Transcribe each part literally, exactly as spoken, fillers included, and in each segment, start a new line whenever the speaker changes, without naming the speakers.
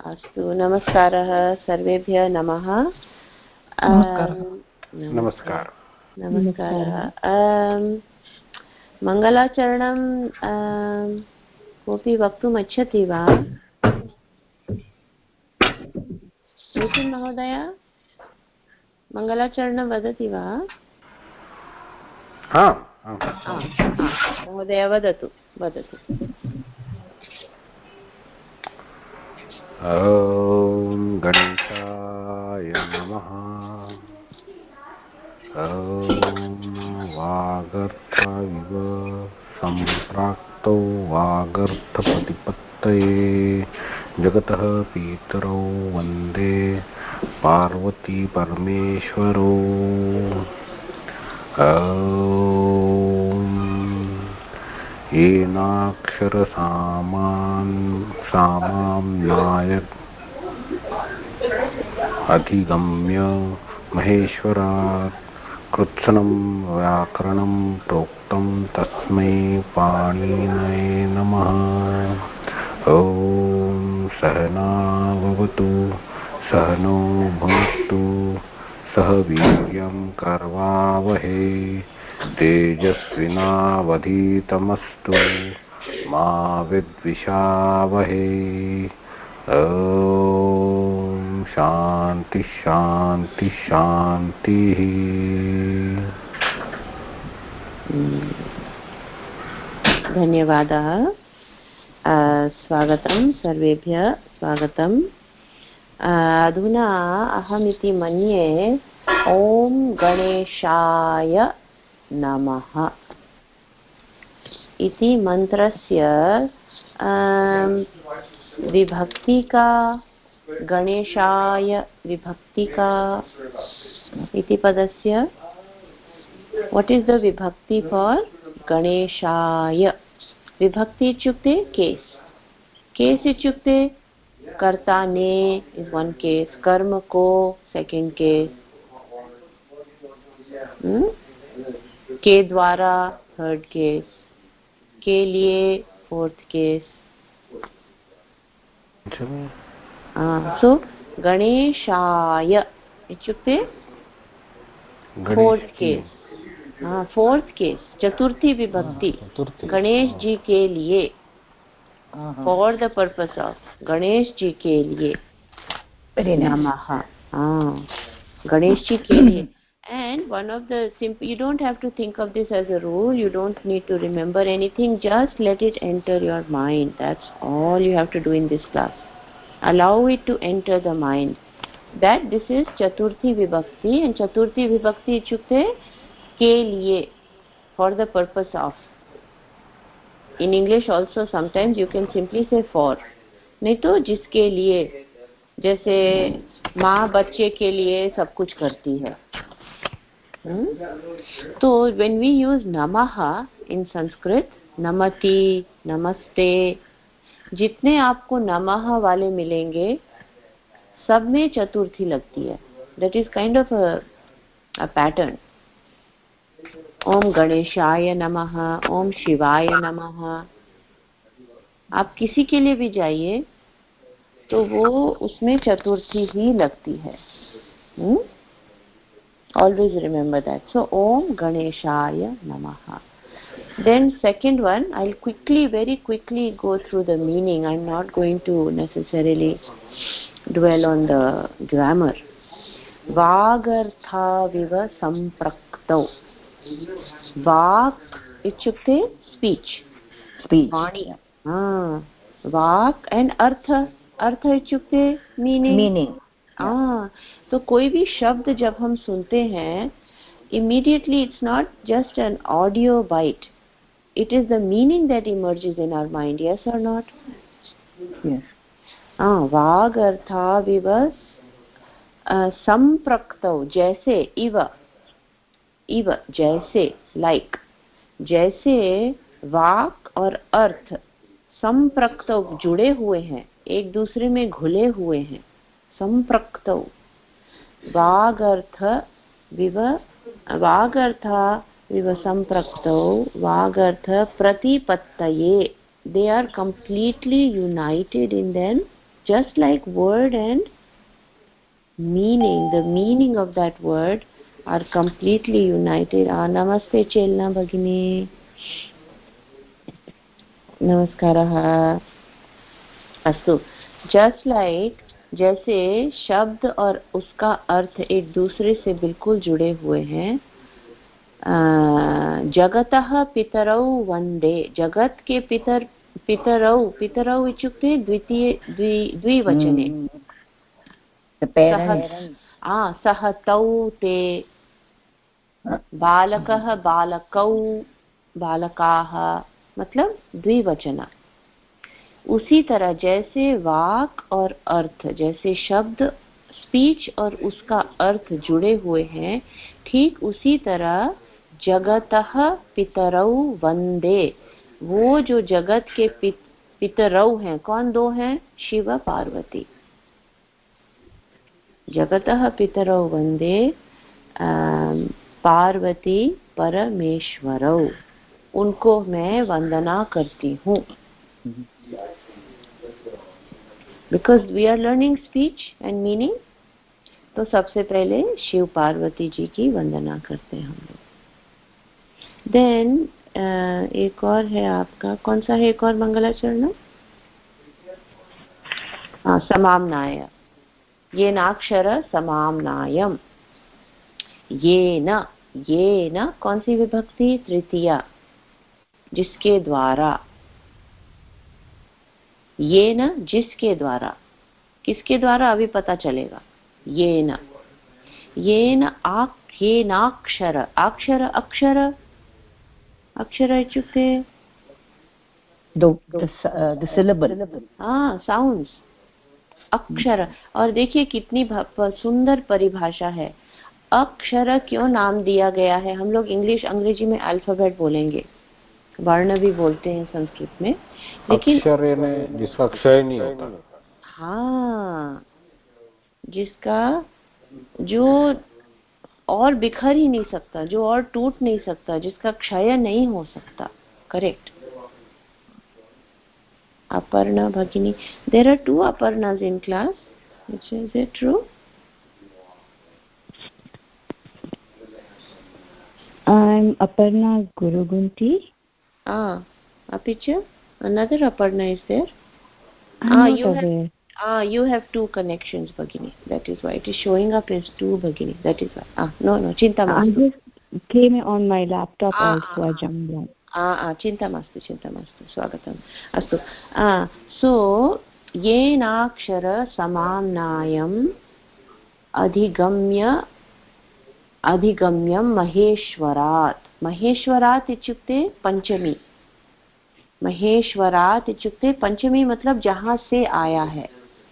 अस्तु, नमस्कारः सर्वेभ्यः। नमः।
नमस्कारः।
नमस्कारः। मङ्गलाचरणं कोऽपि वक्तुम् इच्छति वा? नितिन् महोदय, मङ्गलाचरणं वदति वा? महोदय वदतु वदतु।
ॐ गणेशाय नमः। ॐ वागर्थाविव सम्प्राक्तौ वागर्थप्रतिपत्तये जगतः पितरौ वन्दे पार्वती परमेश्वरौ। येनाक्षरसामान् सामाम्नाय अधिगम्य महेश्वरात् कृत्स्नं व्याकरणं प्रोक्तं तस्मै पाणिनये नमः। ॐ सहना भवतु सहनो भुनक्तु सह वीर्यं करवावहै तेजस्विनावधीतमस्तु मा विद्विषावहै। ॐ शान्ति शान्ति शान्तिः।
धन्यवादः। स्वागतं सर्वेभ्यः, स्वागतम्। अधुना अहमिति मन्ये ॐ गणेशाय नमः इति मन्त्रस्य विभक्ति का, गणेशाय विभक्ति का इति पदस्य what is the vibhakti for गणेशाय? विभक्ति इत्युक्ते केस्। केस् इत्युक्ते कर्ता ने is one case, कर्म को second case, hmm? के द्वारा थर्ड केस, के लिए फोर्थ केस। सो गणेशाय इत्युक्ते फोर्थ केस, फोर्थ केस, चतुर्थी विभक्ति। गणेश जी के लिए, for the purpose of Ganesh ji के लिए नमः। गणेश जी के लिए. And one of the simple, you don't have to think of this as a rule, you don't need to remember anything, just let it enter your mind. That's all you have to do in this class. Allow it to enter the mind that this is Chaturthi Vibhakti, and Chaturthi Vibhakti ichukte ke liye, for the purpose of. In English also sometimes you can simply say for, नहीं तो जिसके लिए, जैसे माँ बच्चे के लिए सब कुछ करती है। Hmm? So when we use namaha in Sanskrit, namati, namaste, जितने आपको नमः वाले मिलेंगे सब में चतुर्थी लगती है. That is kind of a, a pattern. ओम गणेशाय नमः, ओम शिवाय नमः. आप किसी के लिए भी जाइए तो वो उसमें चतुर्थी ही लगती है. hmm? Always remember that. So Om Ganeshaya Namaha. Then second one, I'll quickly, very quickly go through the meaning. I'm not going to necessarily dwell on the grammar. Vagartha viva sampraktau. Vak ichukte speech. Speech. Vani. Ah. Vak and artha. Artha ichukte meaning. Meaning. हाँ, तो कोई भी शब्द जब हम सुनते हैं, immediately it's not just an audio bite, it is the meaning that emerges in our mind. Yes or not? Yes. हाँ, वाग अर्था विवस संप्रक्तौ, जैसे, इव, इव जैसे, like, जैसे वाक और अर्थ संप्रक्तौ जुड़े हुए हैं, एक दूसरे में घुले हुए हैं. संप्रक्तौ. वागर्थ विव वागर्था विव संप्रक्तौ वागर्थ प्रतिपत्तये. They are completely united in them just like word and meaning, the meaning of that word are completely united. Ah, namaste Chelna Bhagini. Namaskaraha. Astu. Just like जैसे शब्द और उसका अर्थ एक दूसरे से बिल्कुल जुड़े हुए हैं, जगतः पितरौ वंदे, जगत के पितर पितरौ पितरौ इत्युक्ते द्वितीय द्विवचने सह तौ ते, बालकः बालकौ बालकाः, मतलब द्विवचन। उसी तरह जैसे वाक और अर्थ, जैसे शब्द स्पीच और उसका अर्थ जुड़े हुए हैं, ठीक उसी तरह जगतः पितरौ वंदे, वो जो जगत के पित, पितरौ हैं, कौन दो हैं? शिव पार्वती। जगतः पितरौ वंदे पार्वती परमेश्वरौ, उनको मैं वंदना करती हूँ। Because we are learning speech and meaning, तो सबसे पहले शिव पार्वती जी की वंदना करते हैं हम लोग। देन uh, एक और है आपका, कौन सा है एक और मंगलाचरण? हाँ, समाम्नाय। ये नाक्षर समाम्नायम, ये न, ये न कौन सी विभक्ति? तृतीया, जिसके द्वारा। ये न जिसके द्वारा, किसके द्वारा अभी पता चलेगा। ये न, ये न आख्ये नाक्षर, अक्षर अक्षर अक्षर इत्युक्ते
द सिलेबल,
हाँ, साउंड्स, अक्षर। और देखिए कितनी सुंदर परिभाषा है। अक्षर क्यों नाम दिया गया है? हम लोग इंग्लिश अंग्रेजी में अल्फाबेट बोलेंगे, वर्ण भी बोलते हैं संस्कृत में, लेकिन
अक्षर में जिसका क्षय नहीं होता।
हाँ, जिसका जो और बिखर ही नहीं सकता, जो और टूट नहीं सकता, जिसका क्षय नहीं हो सकता। करेक्ट। अपर्णा भगिनी, there are two Aparnas in class, is it true?
I am Aparna Gurugunti.
Ah, api cha another Aparna is there?
Ah, you have,
ah, you have two connections, Bhagini. That is why it is showing up as two, Bhagini. That is why. Ah, no, no, chinta mastu.
I just came on my laptop
ah,
also.
Ah,
I jumped on.
Ah, ah, chinta mastu, chinta mastu. Swagatam. Astu. Ah, so yenakshara samamnayam adhigamya अधिगम्यम महेश्वरात्। महेश्वरात् इत्युक्ते पंचमी, महेश्वरात् इत्युक्ते पंचमी, मतलब जहां से आया है।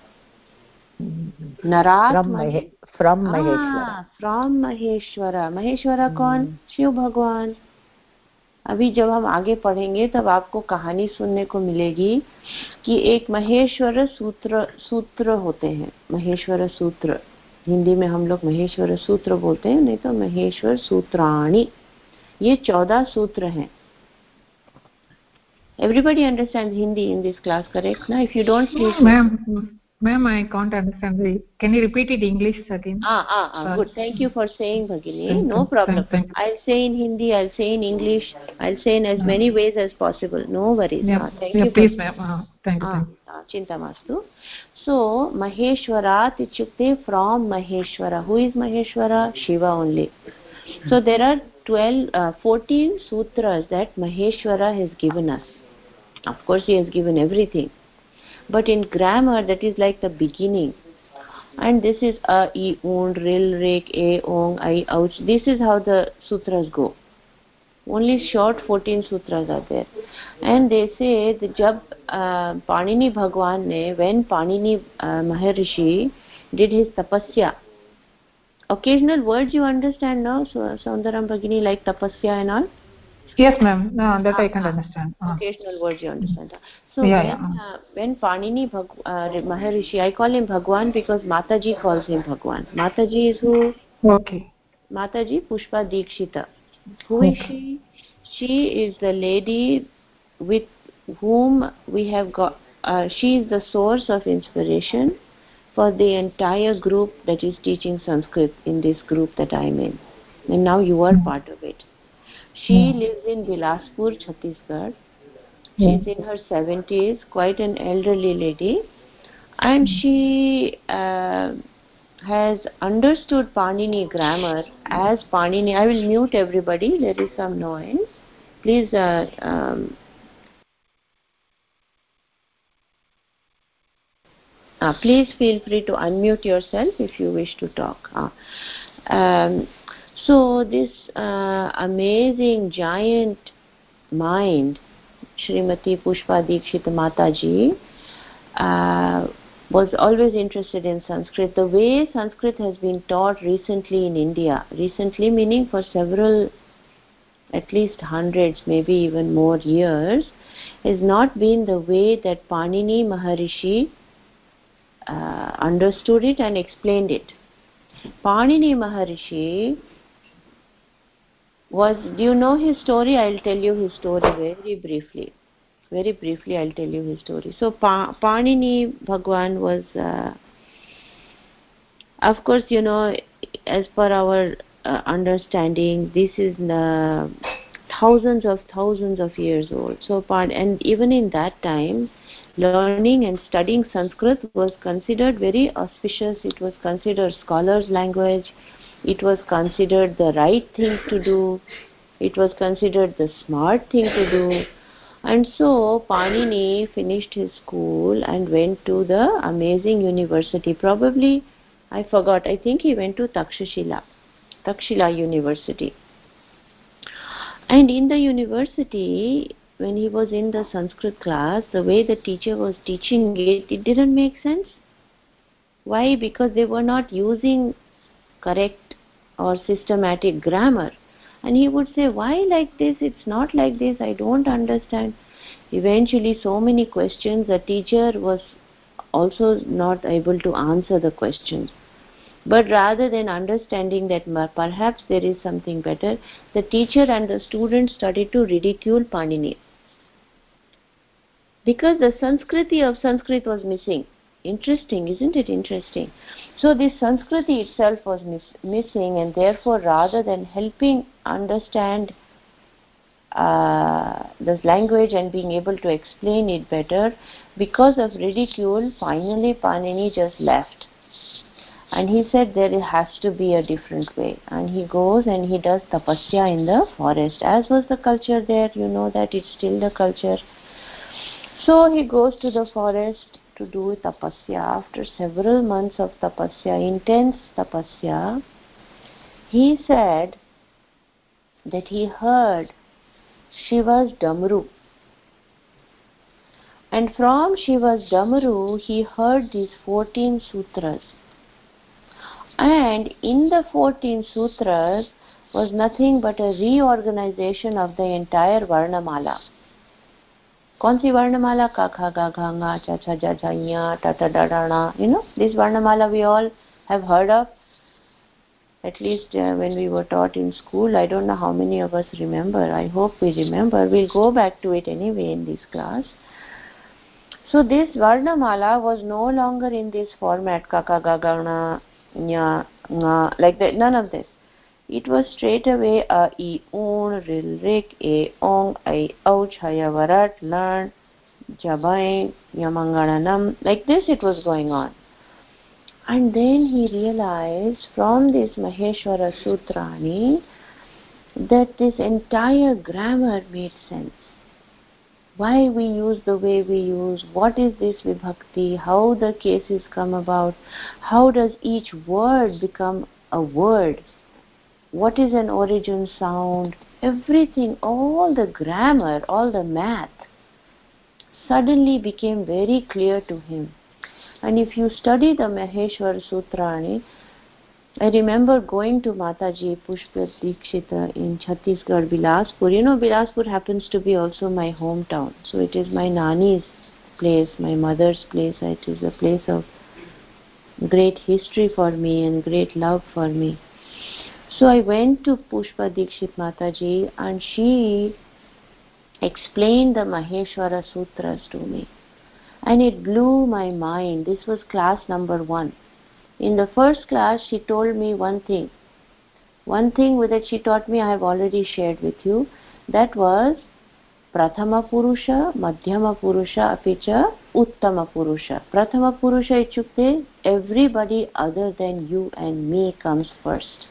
नरात्
फ्रॉम महेश्वर,
फ्रॉम महेश्वर। महेश्वर कौन? शिव भगवान। अभी जब हम आगे पढ़ेंगे तब आपको कहानी सुनने को मिलेगी कि एक महेश्वर सूत्र सूत्र होते हैं। महेश्वर सूत्र, हिंदी में हम लोग महेश्वर सूत्र बोलते हैं, नहीं तो महेश्वर सूत्राणि। ये चौदह सूत्र हैं। Everybody understands Hindi in this class, correct? Now, if you don't, please.
Ma'am, ma'am, I can't understand. Can you repeat it in English again?
Ah, ah, ah. Good. Thank you for saying, Bhagini. No problem.
Thank you.
I'll say in Hindi. I'll say in English. I'll say in as many ways as possible. No worries.
Yeah,
ah, thank
yeah,
you.
Please, ma'am. Ah, thank you.
Ah,
thank you.
ah, chinta mastu. So, Maheshwarat ichukte from Maheshwara. Who is Maheshwara? Shiva only. So there are twelve, uh, fourteen sutras that Maheshwara has given us. Of course, he has given everything, but in grammar that is like the beginning. And this is a, e, un, ril, rik, a, ong, I, ouch. This is how the sutras go. Only short fourteen sutras are there. And they say that jab uh, Panini Bhagwan ne, when Panini uh, Maharishi did his tapasya, occasional words you understand now, so Saundaram Bhagini, like tapasya and all?
Yes, ma'am. No, that ah, I can understand.
Ah. Occasional words you understand. So
yeah,
when,
yeah.
Uh, when Panini Bhag uh, Maharishi, I call him Bhagwan because Mataji calls him Bhagwan. Mataji is who?
Okay.
Mataji Pushpa Dikshita. Who is she? She is the lady with whom we have got uh, she is the source of inspiration for the entire group that is teaching Sanskrit in this group that I'm in. And now you are part of it. She yeah. lives in Bilaspur, Chhattisgarh. Yeah. She's in her seventies, quite an elderly lady. And she uh, has understood Panini grammar as Panini. I will mute everybody. There is some noise. Please uh, um, uh, please feel free to unmute yourself if you wish to talk. Uh, um, so this uh, amazing giant mind, Srimati Pushpa Dikshit Mataji, uh, was always interested in Sanskrit. The way Sanskrit has been taught recently in India, recently meaning for several, at least hundreds, maybe even more years, has not been the way that Panini Maharishi uh, understood it and explained it. Panini Maharishi was, do you know his story? I'll tell you his story very briefly. Very briefly, I'll tell you his story. So, pa Panini Bhagwan was, uh, of course, you know, as per our uh, understanding, this is uh, thousands of thousands of years old. So, and even in that time, learning and studying Sanskrit was considered very auspicious. It was considered scholars' language. It was considered the right thing to do. It was considered the smart thing to do. And so Panini finished his school and went to the amazing university. Probably, I forgot, I think he went to Takshashila, Takshila University. And in the university, when he was in the Sanskrit class, the way the teacher was teaching it, it didn't make sense. Why? Because they were not using correct or systematic grammar. And he would say, why like this? It's not like this. I don't understand. Eventually, so many questions, the teacher was also not able to answer the questions. But rather than understanding that perhaps there is something better, the teacher and the student started to ridicule Panini. Because the Sanskriti of Sanskrit was missing. Interesting, isn't it interesting? So this Sanskriti itself was miss missing, and therefore rather than helping understand uh, this language and being able to explain it better, because of ridicule, finally Panini just left. And he said there has to be a different way. And he goes and he does tapasya in the forest, as was the culture there. You know that it's still the culture. So he goes to the forest to do tapasya. After several months of tapasya, intense tapasya, he said that he heard Shiva's Damru. And from Shiva's Damru, he heard these fourteen sutras. And in the fourteen sutras was nothing but a reorganization of the entire Varnamala. Kaun si Varnamala? Ka, kha, ga, gha, nga, cha, cha, ja, ja, nya, ta, ta, da, da, na. You know, this Varnamala we all have heard of. At least uh, when we were taught in school. I don't know how many of us remember. I hope we remember. We'll go back to it anyway in this class. So this Varnamala was no longer in this format, ka, ka, ga, ga, na, nya, nga, like that. None of this. It was straight away a, I, un, ril, rik, a, ong, I, ouch, haya, varat, learn, jabai, yamangananam. Like this it was going on. And then he realized from this Maheshwara Sutrani that this entire grammar made sense. Why we use the way we use, what is this vibhakti, how the cases come about, how does each word become a word, what is an origin sound, everything, all the grammar, all the math suddenly became very clear to him. And if you study the Maheshwara Sutrani, I remember going to Mataji Pushpa Dikshita in Chhattisgarh, Bilaspur. You know, Bilaspur happens to be also my hometown. So it is my Nani's place, my mother's place. It is a place of great history for me and great love for me. So I went to Pushpa Dikshit Mataji and she explained the Maheshwara Sutras to me. And it blew my mind. This was class number one. In the first class, she told me one thing. One thing that she taught me I have already shared with you. That was Prathama Purusha, Madhyama Purusha, Apicha, Uttama Purusha. Prathama Purusha ichukte, everybody other than you and me comes first.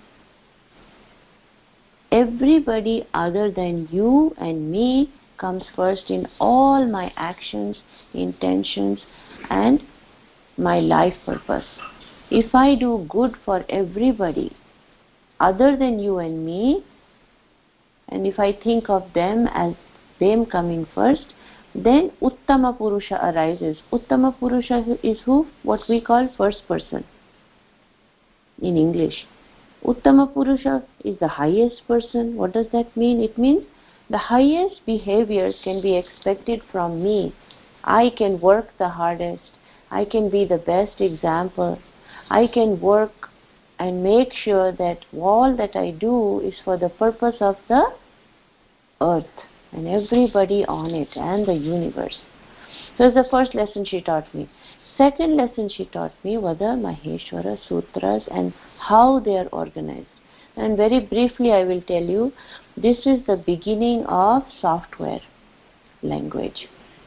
Everybody other than you and me comes first in all my actions, intentions, and my life purpose. If I do good for everybody other than you and me, and if I think of them as them coming first, then Uttama Purusha arises. Uttama Purusha is who? What we call first person in English. Uttama Purusha is the highest person. What does that mean? It means the highest behaviors can be expected from me. I can work the hardest. I can be the best example. I can work and make sure that all that I do is for the purpose of the earth and everybody on it and the universe. So that's the first lesson she taught me. Second lesson she taught me were the Maheshwara Sutras and how they are organized. And very briefly I will tell you, this is the beginning of software language.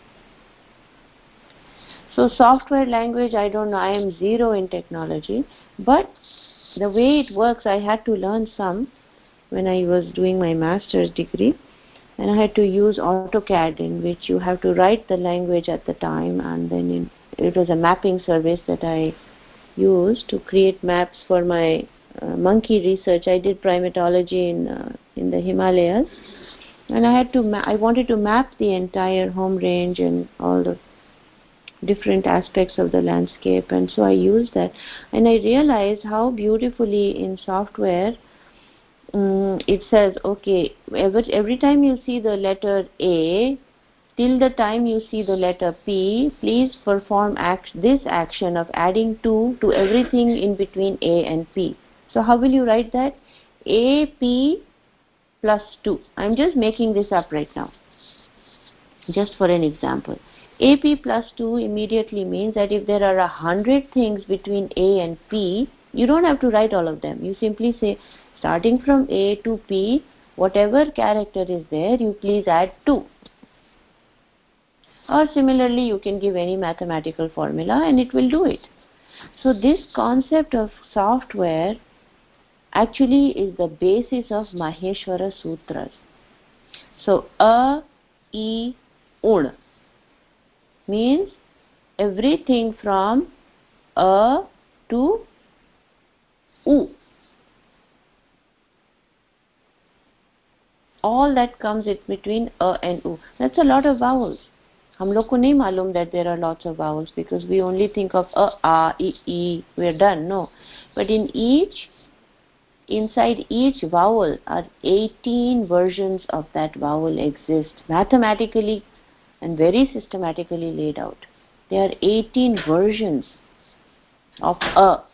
So software language, I don't know, I am zero in technology, but the way it works, I had to learn some when I was doing my master's degree, and I had to use AutoCAD, in which you have to write the language at the time, and then in, it was a mapping service that I used to create maps for my uh, monkey research. I did primatology in uh, in the Himalayas, and I had to ma I wanted to map the entire home range and all the different aspects of the landscape, and so I used that, and I realized how beautifully in software um, it says, okay, every, every time you see the letter A, till the time you see the letter P, please perform act this action of adding two to everything in between A and P. So how will you write that? A P plus two. I'm just making this up right now, just for an example. A P plus two immediately means that if there are a hundred things between A and P, you don't have to write all of them. You simply say, starting from A to P, whatever character is there, you please add two. Or similarly, you can give any mathematical formula and it will do it. So this concept of software actually is the basis of Maheshwara Sutras. So, A, I, Un means everything from A to U. All that comes in between A and U. That's a lot of vowels. हम लोग को नहीं मालूम that there are lots of vowels because we only think of A, A, I, I, we're done. No. But in each, inside each vowel are eighteen versions of that vowel exist, mathematically and very systematically laid out. There are eighteen versions of A.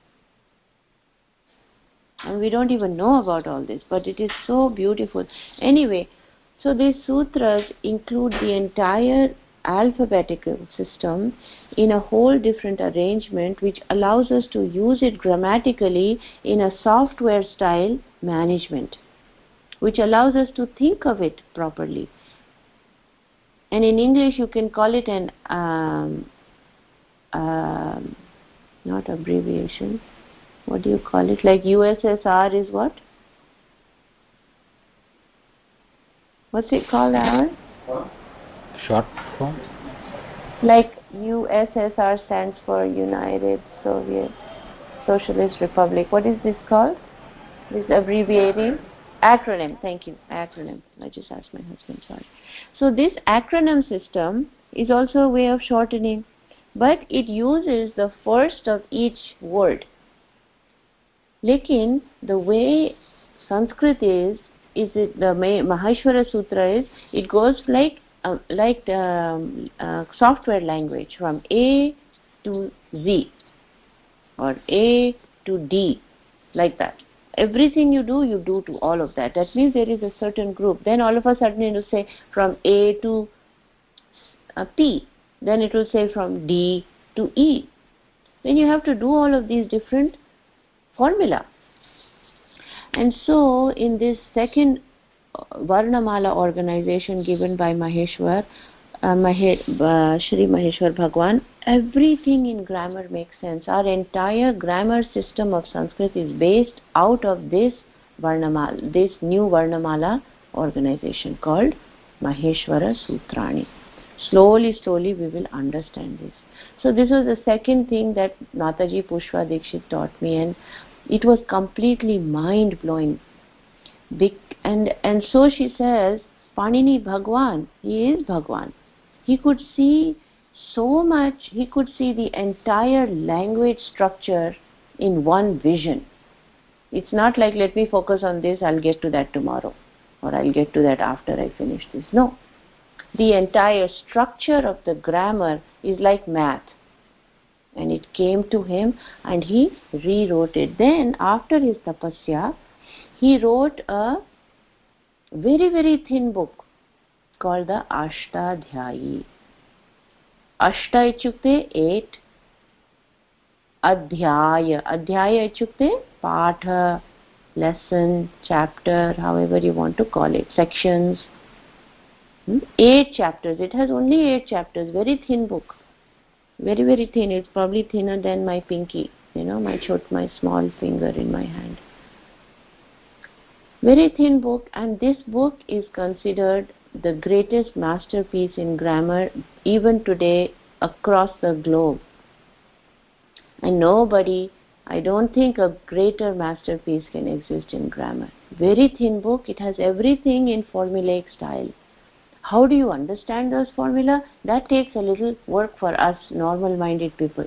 And we don't even know about all this, but it is so beautiful. Anyway, so these sutras include the entire alphabetical system in a whole different arrangement, which allows us to use it grammatically in a software style management, which allows us to think of it properly. And in English you can call it an um, um, not abbreviation, what do you call it, like U S S R is what? What's it called, Aaron?
Short form?
Like U S S R stands for United Soviet Socialist Republic. What is this called? This abbreviating? Acronym. Thank you. Acronym. I just asked my husband, sorry. So this acronym system is also a way of shortening, but it uses the first of each word. Lekin the way Sanskrit is, is it the Maheshwara Sutra is, it goes like uh, like um, uh, software language from A to Z or A to D, like that. Everything you do, you do to all of that. That means there is a certain group. Then all of a sudden you say from A to uh, P. then it will say from D to E. Then you have to do all of these different formula. And so in this second Varnamala organization given by Maheshwar, uh, Mahe, uh, Shri Maheshwar Bhagwan, everything in grammar makes sense. Our entire grammar system of Sanskrit is based out of this Varnamala, this new Varnamala organization called Maheshwara Sutrani. Slowly, slowly we will understand this. So this was the second thing that Mataji Pushpa Dikshit taught me, and it was completely mind-blowing. Big, and, and so she says, Panini Bhagwan, he is Bhagwan. He could see so much, he could see the entire language structure in one vision. It's not like, let me focus on this, I'll get to that tomorrow, or I'll get to that after I finish this. No. The entire structure of the grammar is like math. And it came to him and he rewrote it. Then, after his tapasya, he wrote a very, very thin book called the Ashtadhyayi. Ashta ichukte eight, Adhyaya. Adhyaya ichukte patha, lesson, chapter, however you want to call it, sections. Hmm? Eight chapters. It has only eight chapters. Very thin book. Very, very thin. It's probably thinner than my pinky. You know, my chot, my small finger in my hand. Very thin book, and this book is considered the greatest masterpiece in grammar even today across the globe. And nobody, I don't think a greater masterpiece can exist in grammar. Very thin book. It has everything in formulaic style. How do you understand those formula? That takes a little work for us normal-minded people.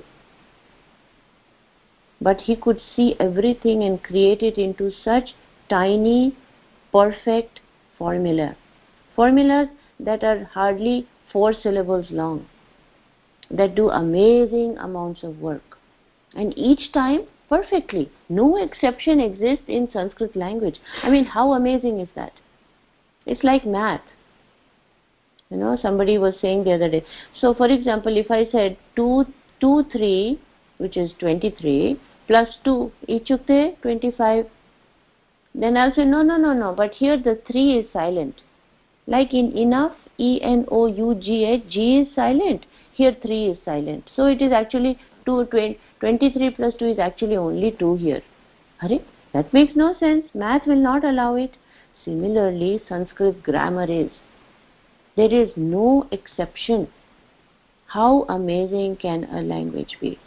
But he could see everything and create it into such tiny, perfect formula. Formulas that are hardly four syllables long, that do amazing amounts of work. And each time, perfectly. No exception exists in Sanskrit language. I mean, how amazing is that? It's like math. You know, somebody was saying the other day. So, for example, if I said two, two, three, which is twenty-three, plus two, ichukte twenty-five, then I'll say, no, no, no, no, but here the three is silent. Like in enough, E N O U G H, G is silent. Here three is silent. So, it is actually two, twenty-three plus two is actually only two here. Hare, that makes no sense. Math will not allow it. Similarly, Sanskrit grammar is. There is no exception. How amazing can a language be?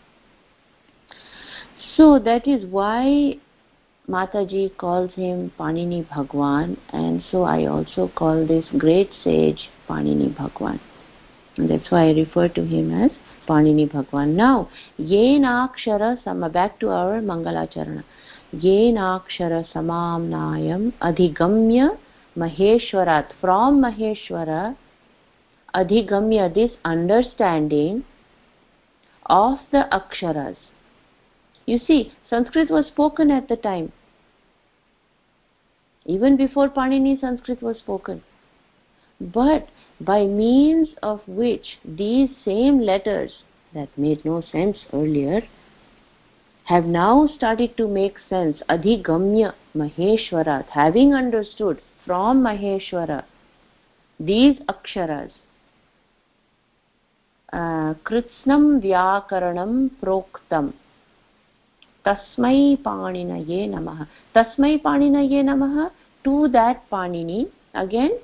So that is why Mataji calls him Panini Bhagwan, and so I also call this great sage Panini Bhagwan. And that's why I refer to him as Panini Bhagwan. Now, Yenakshara Sama, back to our Mangalacharana. Yenakshara Samamnayam Adhigamya Maheshwarat, from Maheshwara, Adhigamya, this understanding of the Aksharas. You see, Sanskrit was spoken at the time. Even before Panini, Sanskrit was spoken. But by means of which these same letters that made no sense earlier have now started to make sense. Adhigamya Maheshwarat, having understood from Maheshwara these aksharas, uh, kritsnam vyakaranam proktam tasmai paninaye namaha. Tasmai paninaye namaha, to that Panini. Again,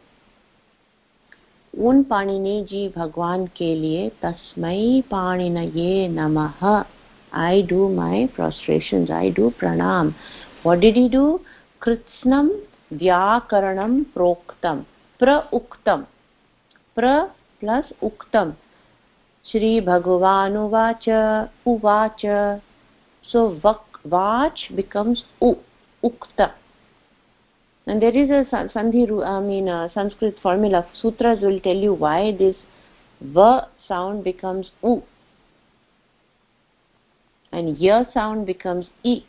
उन पाणिनि जी भगवान के लिए तस्मै पाणिनये नमः. I do my prostrations, I do pranam. What did he do? Kritsnam vyakaranam proktam, pra uktam, pra plus uktam. Shri Bhagavan uvacha, uvacha. So vak, vach becomes u, ukta. And there is a sandhi, I mean a Sanskrit formula. Sutras will tell you why this va sound becomes u and ya sound becomes e.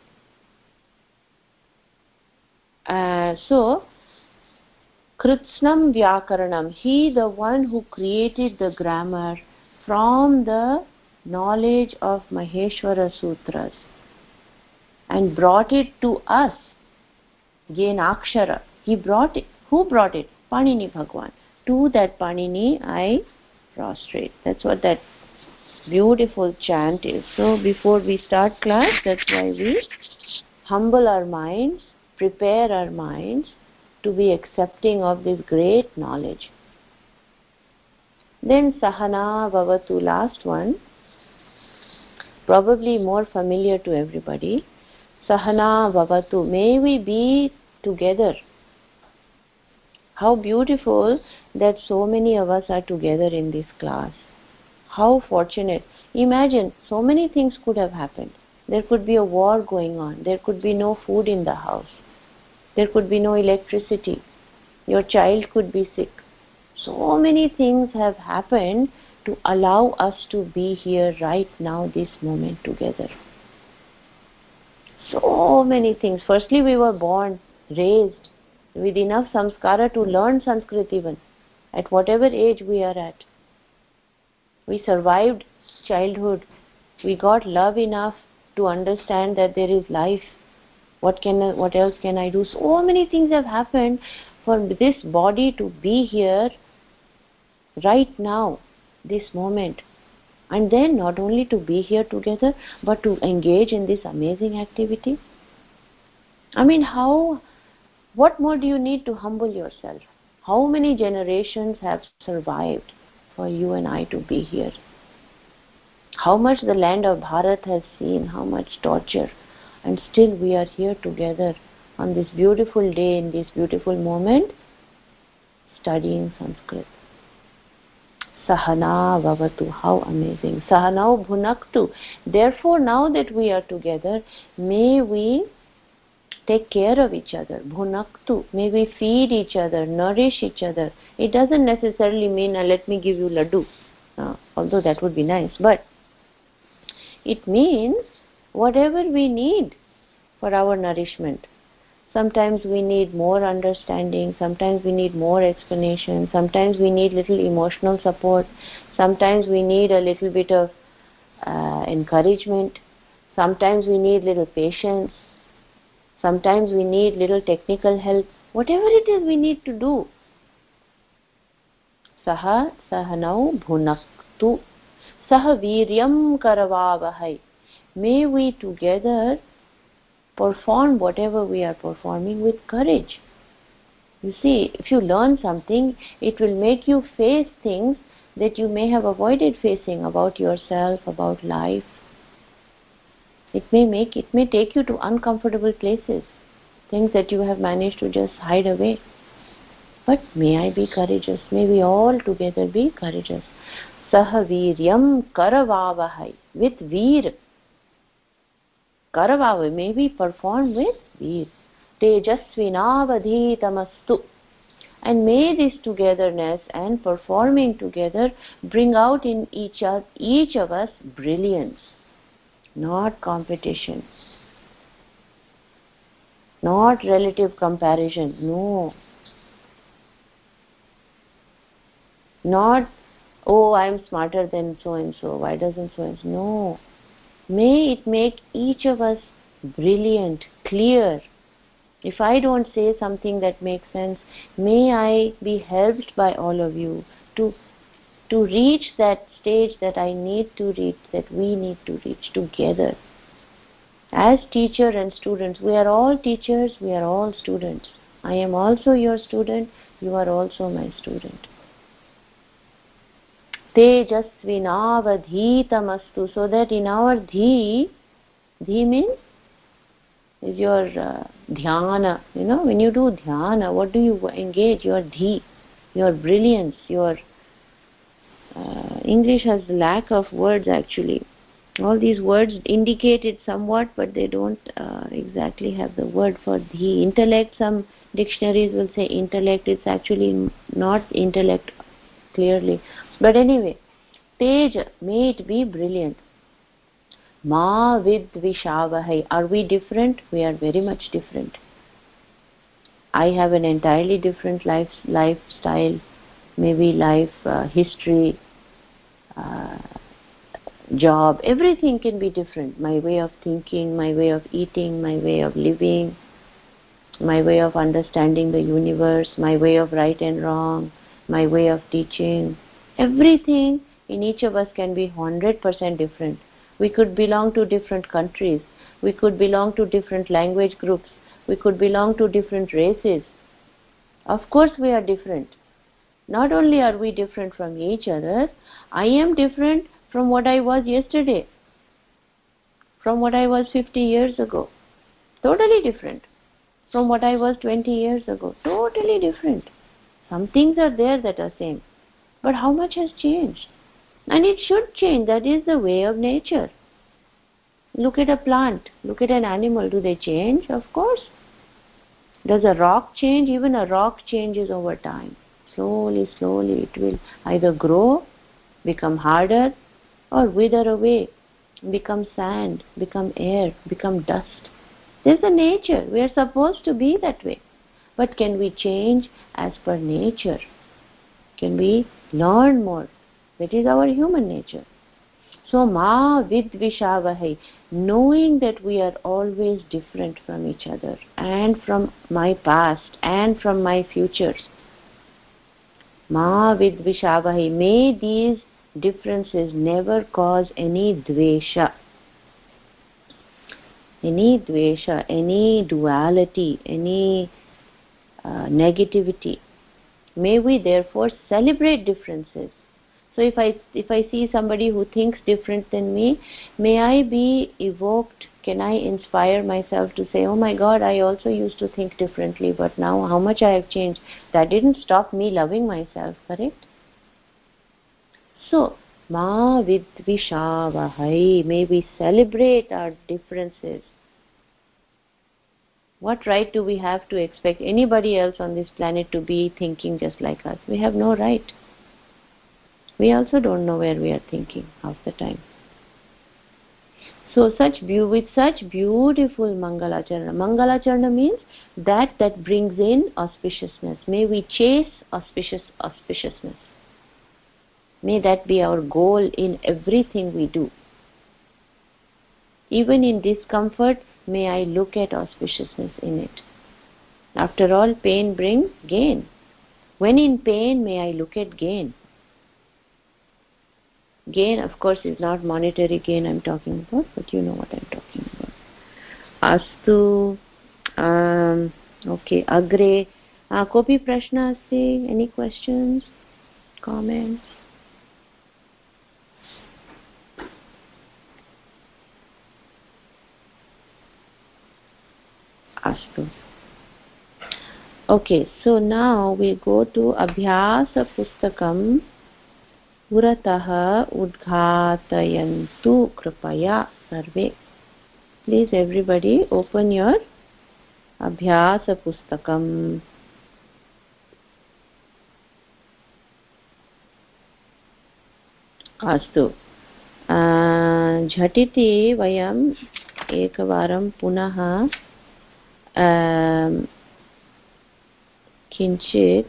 Uh, so, kritsnam vyakaranam, he, the one who created the grammar, from the knowledge of Maheshwara Sutras and brought it to us. Yenakshara. He brought it. Who brought it? Panini Bhagwan. To that Panini I prostrate. That's what that beautiful chant is. So before we start class, that's why we humble our minds, prepare our minds to be accepting of this great knowledge. Then Sahana Bhavatu, last one, probably more familiar to everybody. Sahana Bhavatu, may we be together. How beautiful that so many of us are together in this class. How fortunate. Imagine, so many things could have happened. There could be a war going on. There could be no food in the house. There could be no electricity. Your child could be sick. So many things have happened to allow us to be here right now, this moment together. So many things. Firstly, we were born, raised with enough samskara to learn Sanskrit even, at whatever age we are at. We survived childhood. We got love enough to understand that there is life. What can I, what else can I do? So many things have happened for this body to be here right now, this moment. And then not only to be here together, but to engage in this amazing activity. I mean, how, what more do you need to humble yourself? How many generations have survived for you and I to be here? How much the land of Bharat has seen, how much torture, and still we are here together on this beautiful day, in this beautiful moment, studying Sanskrit. Sahana Bhavatu, how amazing. Sahanau Bhunaktu. Therefore, now that we are together, may we take care of each other. Bhunaktu. May we feed each other, nourish each other. It doesn't necessarily mean, uh, let me give you laddu, uh, although that would be nice. But it means whatever we need for our nourishment. Sometimes we need more understanding, sometimes we need more explanation, sometimes we need little emotional support, sometimes we need a little bit of uh, encouragement, sometimes we need little patience, sometimes we need little technical help. Whatever it is we need to do. Saha sahanau bhunaktu. Saha viryam karavavahai. May we together perform whatever we are performing with courage. You see, if you learn something, it will make you face things that you may have avoided facing about yourself, about life. It may make, it may take you to uncomfortable places, things that you have managed to just hide away. But may I be courageous. May we all together be courageous. Saha viryam karavavahai. With veer. Karavava, may we perform with veer. Tejasvinavadhitamastu. And may this togetherness and performing together bring out in each of, each of us brilliance, not competition, not relative comparison, no. Not, oh, I am smarter than so-and-so, why doesn't so-and-so, no. May it make each of us brilliant, clear. If I don't say something that makes sense, may I be helped by all of you to, to reach that stage that I need to reach, that we need to reach together. As teacher and students, we are all teachers, we are all students. I am also your student, you are also my student. Tejasvinavadhitamastu, so that in our dhi, dhi means is your uh, dhyana. You know, when you do dhyana, what do you engage? Your dhi, your brilliance, your uh, English has lack of words actually. All these words indicate it somewhat, but they don't uh, exactly have the word for dhi. Intellect, some dictionaries will say intellect. It's actually not intellect clearly. But anyway, Teja, may it be brilliant. Ma vidvishavahai. Are we different? We are very much different. I have an entirely different life lifestyle, maybe life uh, history, uh, job, everything can be different. My way of thinking, my way of eating, my way of living, my way of understanding the universe, my way of right and wrong, my way of teaching, everything in each of us can be one hundred percent different. We could belong to different countries, we could belong to different language groups, we could belong to different races. Of course we are different. Not only are we different from each other, I am different from what I was yesterday, from what I was fifty years ago. Totally different. From what I was twenty years ago. Totally different. Some things are there that are same. But how much has changed? And it should change. That is the way of nature. Look at a plant. Look at an animal. Do they change? Of course. Does a rock change? Even a rock changes over time. Slowly, slowly it will either grow, become harder, or wither away, become sand, become air, become dust. There's a nature. We are supposed to be that way. But can we change as per nature? Can we learn more? That is our human nature. So, ma vidvishavahai, knowing that we are always different from each other and from my past and from my futures. Ma vidvishavahai, may these differences never cause any dvesha. Any dvesha, any duality, any uh, negativity. May we therefore celebrate differences. So if I if I see somebody who thinks different than me, may I be evoked, can I inspire myself to say, oh my God, I also used to think differently, but now how much I have changed. That didn't stop me loving myself, correct? So, ma vidvishavahai, may we celebrate our differences. What right do we have to expect anybody else on this planet to be thinking just like us? We have no right. We also don't know where we are thinking half the time. So such with such beautiful Mangalacharana. Mangalacharana means that that brings in auspiciousness. May we chase auspicious auspiciousness. May that be our goal in everything we do. Even in discomfort, may I look at auspiciousness in it. After all, pain brings gain. When in pain, may I look at gain. Gain, of course, is not monetary gain I'm talking about, but you know what I'm talking about. Astu, um, okay, agre. Uh, kopi prashna asti? Any questions, comments? Astu. Okay, so now we go to Abhyasa Pustakam Puratah Udghatayantu Kripaya Sarve. Please everybody open your Abhyasa Pustakam. Astu. Jhatiti vayam ekavaram punaha किंचित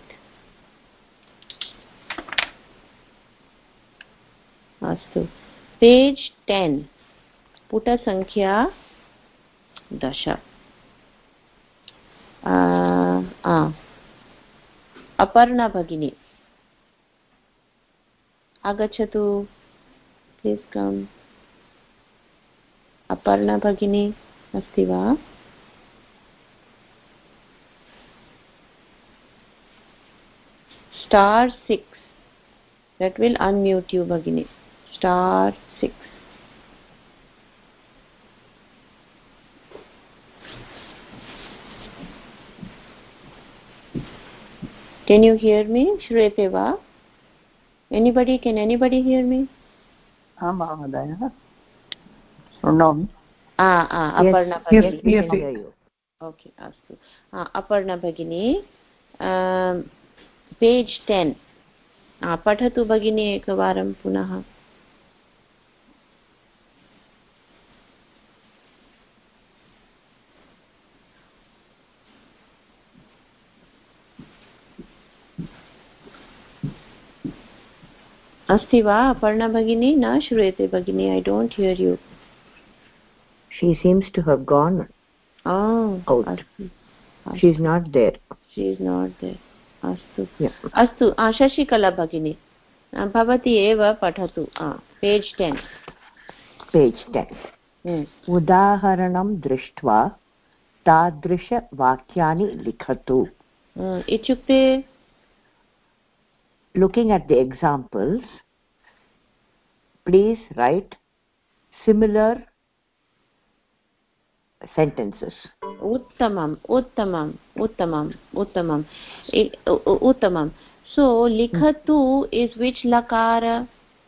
अस्तु page ten put संख्या दश अपर्णा भगिनी आगच्छतु please come Aparna भगिनी अस्ति वा star six, that will unmute you Bhagini. Star six. Can you hear me? Shrete va? Anybody, can anybody hear me?
Am Mahodaya. Shrunomi.
Ah, ah, Aparna Bhagini.
Yes, yes, yes.
Okay, astu. Ah, Aparna Bhagini. Um, page ten पठतु भगिनी एकवारं पुनः अस्ति वा अपर्णा भगिनी? न श्रूयते भगिनी. I don't hear you.
She seems to have gone
oh,
out.
Astu. Astu.
She is not there.
She is not there. Astu.
Yeah.
Astu. Ah, Shashikala भगिनी. भवती एव पठतु. Page ten.
Page ten. Hmm. उदाहरणं दृष्ट्वा तादृशवाक्यानि लिखतु.
इत्युक्ते
looking at the examples, please write similar sentences.
Uttamam, uttamam, uttamam, uttamam, uttamam. So likhatu is which lakara?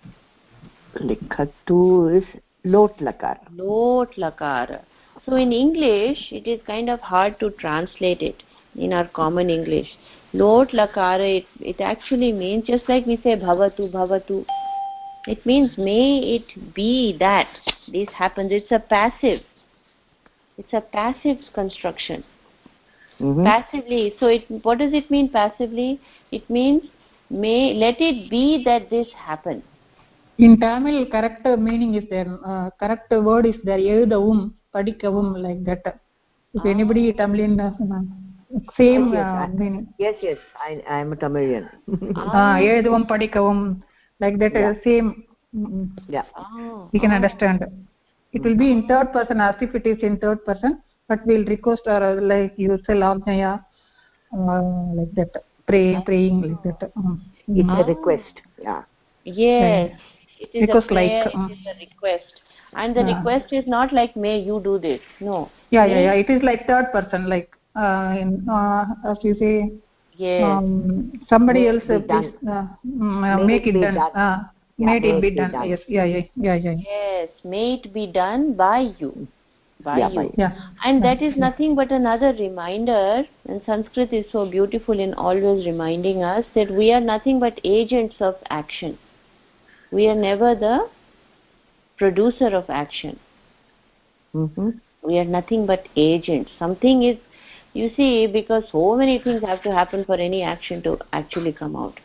Likhatu is lot lakara.
Lot lakara. So in English, it is kind of hard to translate it in our common English. Lot lakara, it, it actually means, just like we say bhavatu, bhavatu. It means may it be that this happens. It's a passive. It's a passive construction. Mm-hmm. Passively. So it, what does it mean passively? It means may, let it be that this happens.
In Tamil, correct meaning is there. Uh, correct word is there. Ezhudavum, padikavum, like that. If ah. anybody Tamilian, uh, same
yes,
uh,
I,
meaning.
Yes, yes. I, I am a Tamilian.
Ah, Ezhudavum, padikavum, like that. Yeah. Uh, same. Mm-hmm.
Yeah.
Oh.
We can
oh.
understand. It will be in third person as if it is in third person, but we'll request or like you say Lavnaya, uh, like that, pray, praying like that. Um,
it's oh. a request. Yeah.
Yes. It is
because
a prayer,
like, um,
it is a request. And the
yeah.
request is not like, may you do this. No.
Yeah,
may
yeah, yeah. It is like third person, like, uh, in, uh, as you say,
yes.
um, somebody
may
else, uh, please, uh, make it, it done. done. Uh,
yeah,
may it be,
be
done.
done.
Yes, yeah, yeah, yeah, yeah.
Yes, may it be done by you. By
yeah,
you.
By
yeah.
And
yeah.
that is nothing but another reminder, and Sanskrit is so beautiful in always reminding us that we are nothing but agents of action. We are never the producer of action.
Mm-hmm.
We are nothing but agents. Something is, you see, because so many things have to happen for any action to actually come out.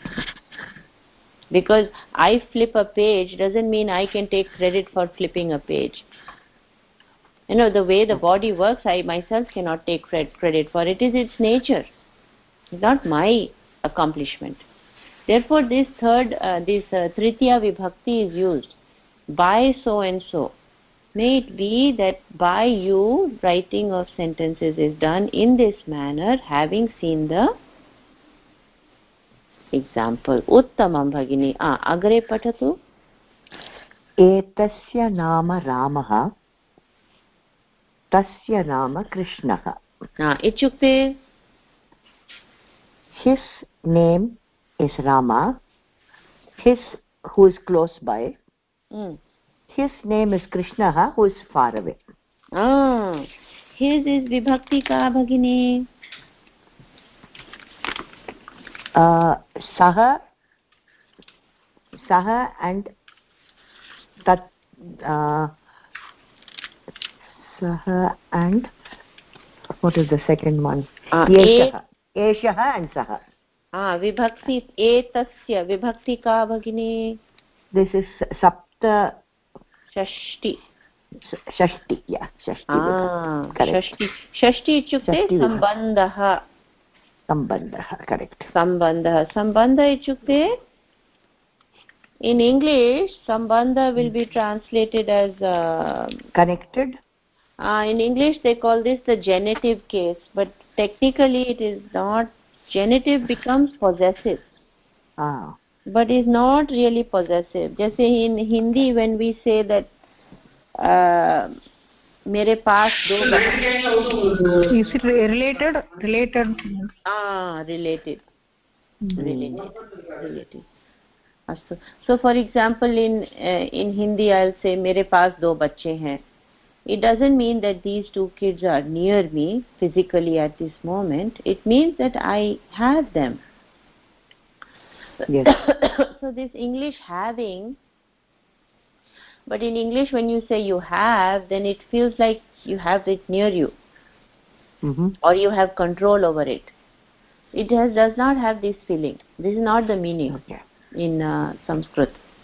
Because I flip a page doesn't mean I can take credit for flipping a page. You know, the way the body works, I myself cannot take credit for it. It is its nature. It's not my accomplishment. Therefore, this third, uh, this uh, Tritiya Vibhakti is used. By so and so. May it be that by you, writing of sentences is done in this manner, having seen the example. Uttamam bhagini. Ah, agre patatu.
Etasya nama Ramaha, tasya nama Krishnaha.
Ah, ichukte.
His name is Rama. His, who is close by.
Mm.
His name is Krishna, who is far away.
Ah, his is vibhakti ka bhagini?
Uh, saha, saha and tat, uh, saha and what is the second one?
Ah,
Eshaha. Eshaha and saha.
Ah, vibhakti etasya vibhakti ka bhagini?
This is sapta.
Shashti.
Shashti, yeah, Shashti.
Ah,
correct.
Shashti. Shashti ichukte sambandha.
Sambandha, correct.
Sambandha. Sambandha ichukte, in English, sambandha will be translated as uh,
connected.
Uh, in English, they call this the genitive case, but technically it is not. Genitive becomes possessive.
Ah.
But is not really possessive. Just in Hindi, when we say that uh, mere paas do bachche.
Is it related? Related.
Ah, related. Mm. Related. Related. Astu. So, for example, in uh, in Hindi, I'll say mere paas do bachche hain. It doesn't mean that these two kids are near me physically at this moment. It means that I have them.
Yes.
So this English having, but in English when you say you have, then it feels like you have it near you. Mm-hmm. Or you have control over it. It has, does not have this feeling. This is not the meaning okay. in uh, Sanskrit.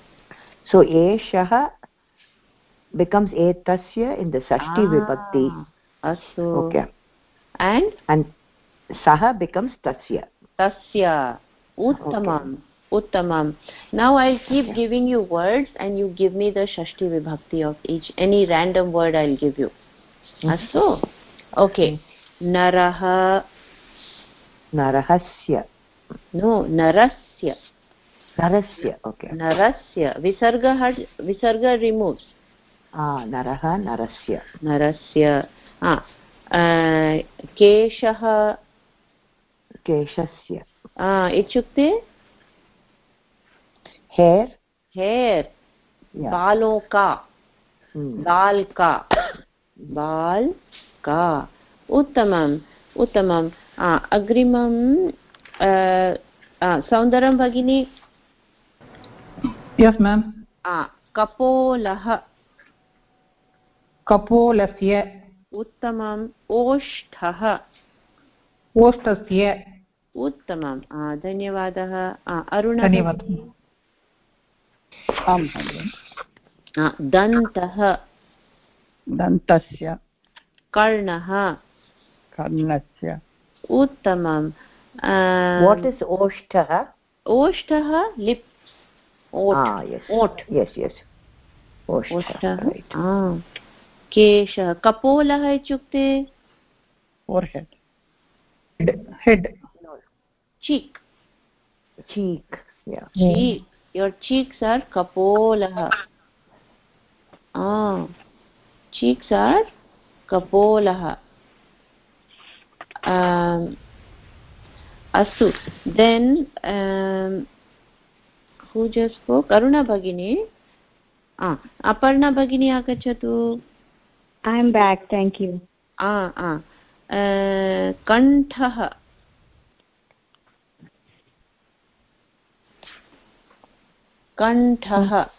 So eshah becomes etasya in the Shashti ah, vibhakti.
Astu.
Okay.
And?
And saha becomes tasya.
Tasya. Uttamam. Okay. Uttamam. Now I'll keep okay. giving you words and you give me the Shashti vibhakti of each. Any random word I'll give you. Mm-hmm. Astu. Okay. Naraha.
Narahasya.
No, narasya.
Narasya, okay.
Narasya. Visarga, visarga removes.
Ah, naraha, narasya.
Narasya. Ah. Uh, Keshaha.
Keshasya.
Ah, ichukte?
Hair.
Hair.
Yeah.
Balon ka.
Hmm.
Bal ka. Bal ka. Uttamam. Uttamam. Ah, agrimam. Uh, ah, Saundaram Bhagini.
Yes, ma'am.
Ah, Kapolah.
Kapolasya.
Uttamam. Oshtah.
Ostasya.
Uttamam. Ah, Dhanyavadah. Ah, Aruna.
Dhanyavadah. Am.
Ah, Dantah.
Dantasya.
Karnah.
Karnasya.
Uttamam. Um,
what is oshtah?
Oshtah, lip. Ot.
Ah, yes.
Ot.
Yes, yes. Oshtah. Oshtah. Right.
Ah. Kesha. Kapolah ichukte?
Forehead. Head. Head.
No.
Cheek.
Cheek. Yeah.
Cheek. Your cheeks are kapolah. Ah. Cheeks are kapolah. Um, Astu. Then, um, who just spoke? Aruna Bhagini. Ah, Aparna Bhagini agachatu.
I am back. Thank you.
Ah, ah. Uh, Kantha. Kantha.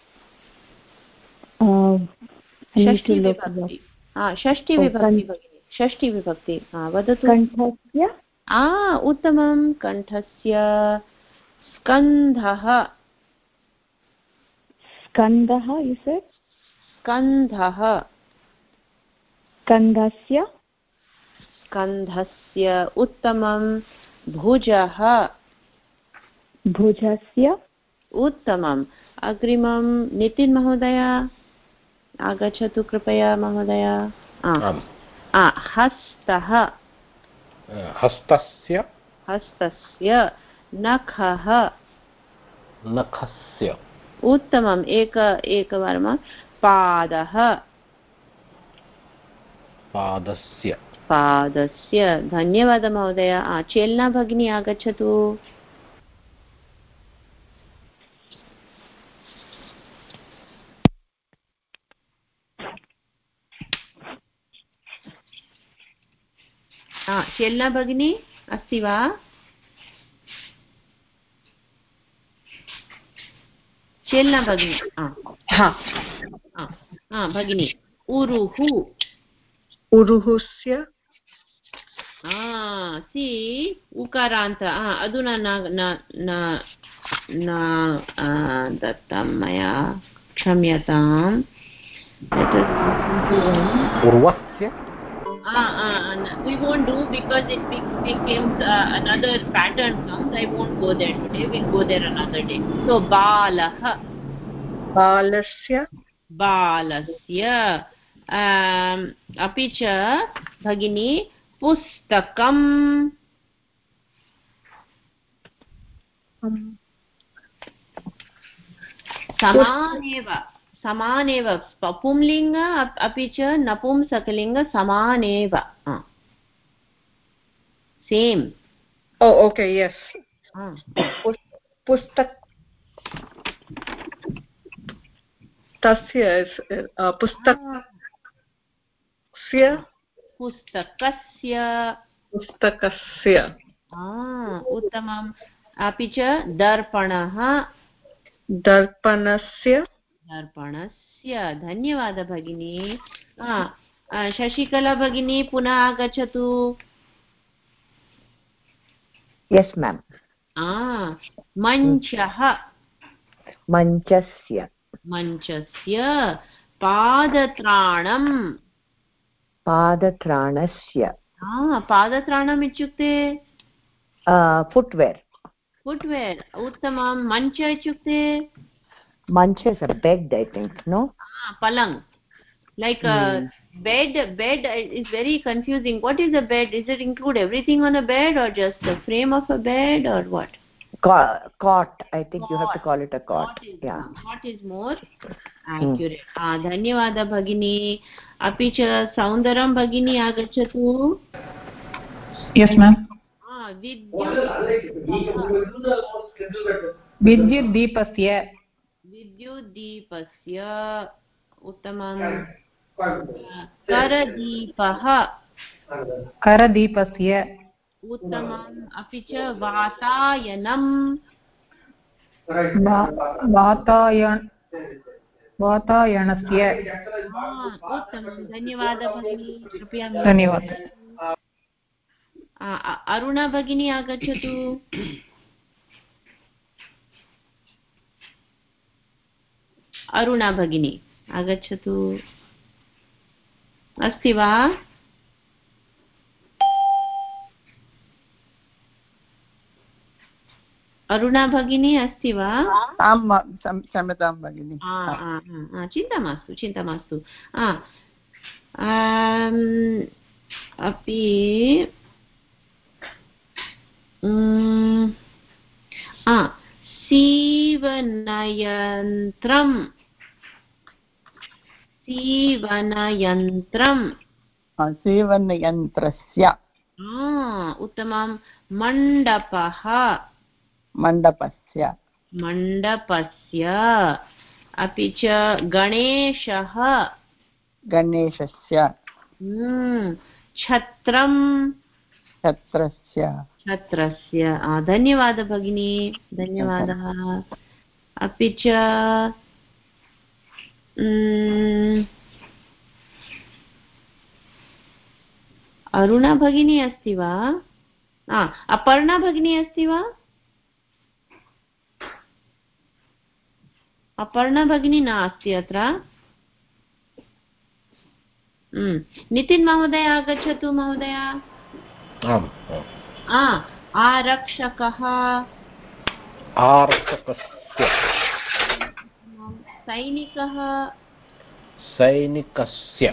Uh,
Shashti vibhakti. Ah, Shashti vibhakti Bhagini. Shashti vibhakti. Ah, vadatu.
Kanthasya.
Ah, uttamam. Kanthasya. Skandhah.
Skandhah, you said?
Skandhah.
Skandhasya.
Skandhasya. Uttamam. Bhujah.
Bhujasya.
Uttamam. Agrimam. Nitin Mahodaya. Agachatu kripaya Mahodaya. Ah. Ah, Hastah.
Hastasya.
Hastasya. Nakhah.
Nakhasya.
Uttamam. Eka ekavaram. Padah.
Padasya.
Padasya. Dhanyavada Mahodaya. Ah, Chelna Bhagini agachatu. Ah, Chelna Bhagini अस्ति वा? Chelna Bhagini. Ah.
Ha.
Ah. Ah, Bhagini. Uruhu.
Uruhusya.
Ah, see, ukaranta. Ah, aduna na na na na uh, dattam maya. Kshamyatam. Let us
Urvasya.
Ah, ah, we won't do because it becomes uh, another pattern comes. I won't go there today. We'll go there another day. So, balah.
Balasya.
Balasya. Um, apicha, Bhagini, pustakam.
Um.
Samaneva. Samaneva. Pumlinga, apicha, napum sakalinga, samaneva. Ah. Same.
Oh, okay, yes.
Ah.
Pustak. Tasya is uh, pustak. Sya.
Pustakasya.
Pustakasya.
Ah, uttamam. Api cha darpanah.
Darpanasya.
Darpanasya. Dhanyavada Bhagini. Ah, ah, Shashikala Bhagini punah agachatu.
Yes, ma'am.
Ah, manchah.
Manchasya.
मञ्चस्य पादत्राणं
पादत्राणस्य
पादत्राणम् इत्युक्ते
फुट्वेर्
फुट्वेर् उत्तमं मञ्च इत्युक्ते
मंच is a bed, I think. No,
palang, like a bed. Bed is very confusing. What is a bed? Does it include everything on a bed or just the frame of a bed or what?
cot, cot. I think
cot.
You have to call it a cot.
Cot is,
yeah
cot is more accurate. ah dhanyawada bhagini. Api cha saundaram bhagini agachatu.
Yes ma'am.
ah vidyut
vidyut deepasya
vidyut deepasya uttamam. करदीपः
करदीपस्य
उत्तमम् अपि च वातायनं
वातायन वातायनस्य
उत्तमं धन्यवादः भगिनी कृपया
धन्यवादः
अरुणा भगिनी आगच्छतु अरुणा भगिनी आगच्छतु अस्ति वा अरुणा भगिनी अस्ति वा
आं क्षम्यतां भगिनी
चिन्ता मास्तु चिन्ता मास्तु अपि सीवनयन्त्रं सीवनयन्त्रं
सीवनयन्त्रस्य
उत्तमं मण्डपः
मण्डपस्य
मण्डपस्य अपि च गणेशः
गणेशस्य
छत्रं
छत्रस्य
छत्रस्य धन्यवादः भगिनी धन्यवादः अपि च अरुणा भगिनी अस्ति वा अपर्णा भगिनी अस्ति वा अपर्णा भगिनी नास्ति अत्र नितिन् महोदय आगच्छतु महोदय आरक्षकः
आरक्षकस्य
सैनिकः
सैनिकस्य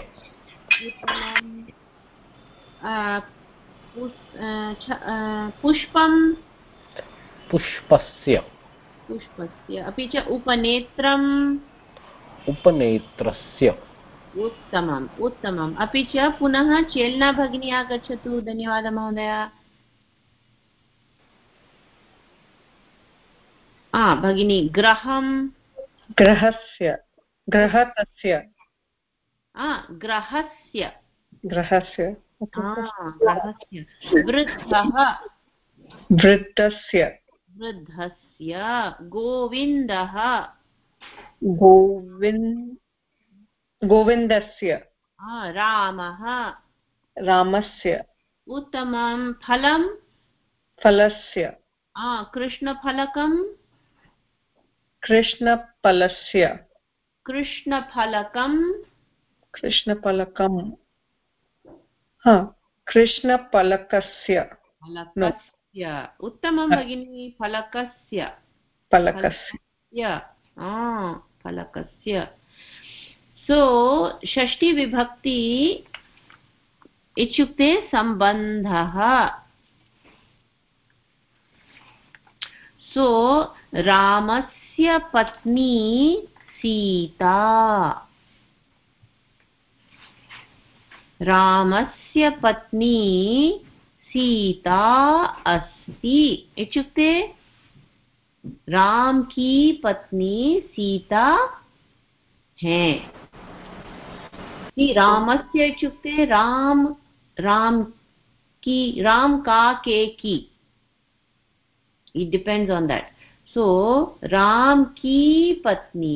पुष्पं
पुष्पस्य
पुष्पस्य अपि च उपनेत्रम्
उपनेत्रस्य
उत्तमम् उत्तमम् अपि च पुनः चेल्ना भगिनी आगच्छतु धन्यवादः महोदय भगिनी गृहं
गृहस्य गृहतस्य
गृहस्य
गृहस्य
गृहस्य वृद्धः
वृद्धस्य
वृद्धस्य गोविन्दः
गोविन्द गोविन्दस्य
रामः
रामस्य
उत्तमं फलं
फलस्य
कृष्णफलकं
कृष्णफलस्य
कृष्णफलकं
कृष्णफलकं हा कृष्णफलकस्य
फलकस्य उत्तमं भगिनी फलकस्य
फलकस्य
फलकस्य सो षष्ठी विभक्ति इत्युक्ते सम्बन्धः सो रामस्य पत्नी सीता रामस्य पत्नी सीता अस्ति इत्युक्ते राम की पत्नी सीता है रामस्य इत्युक्ते राम राम की राम का के की it depends on that so Ram की पत्नी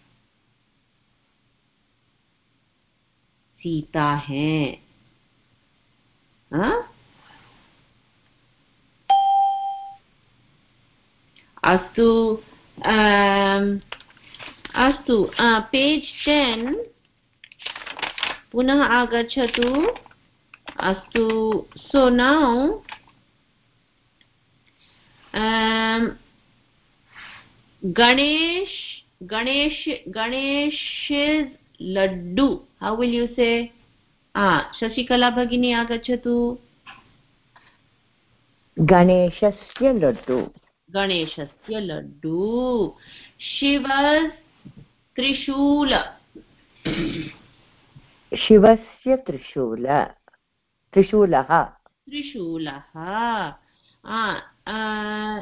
सीता है अस्तु अस्तु पेज् टेन् पुनः आगच्छतु अस्तु so now um, Ganesh Ganesh Ganesh's laddu, how will you say? ah Shashikala bhagini agachatu.
Ganeshasya laddu.
Ganeshasya laddu. Shiva's trishula.
Shivasya trishula. Trishulaha.
Trishulaha. ah uh,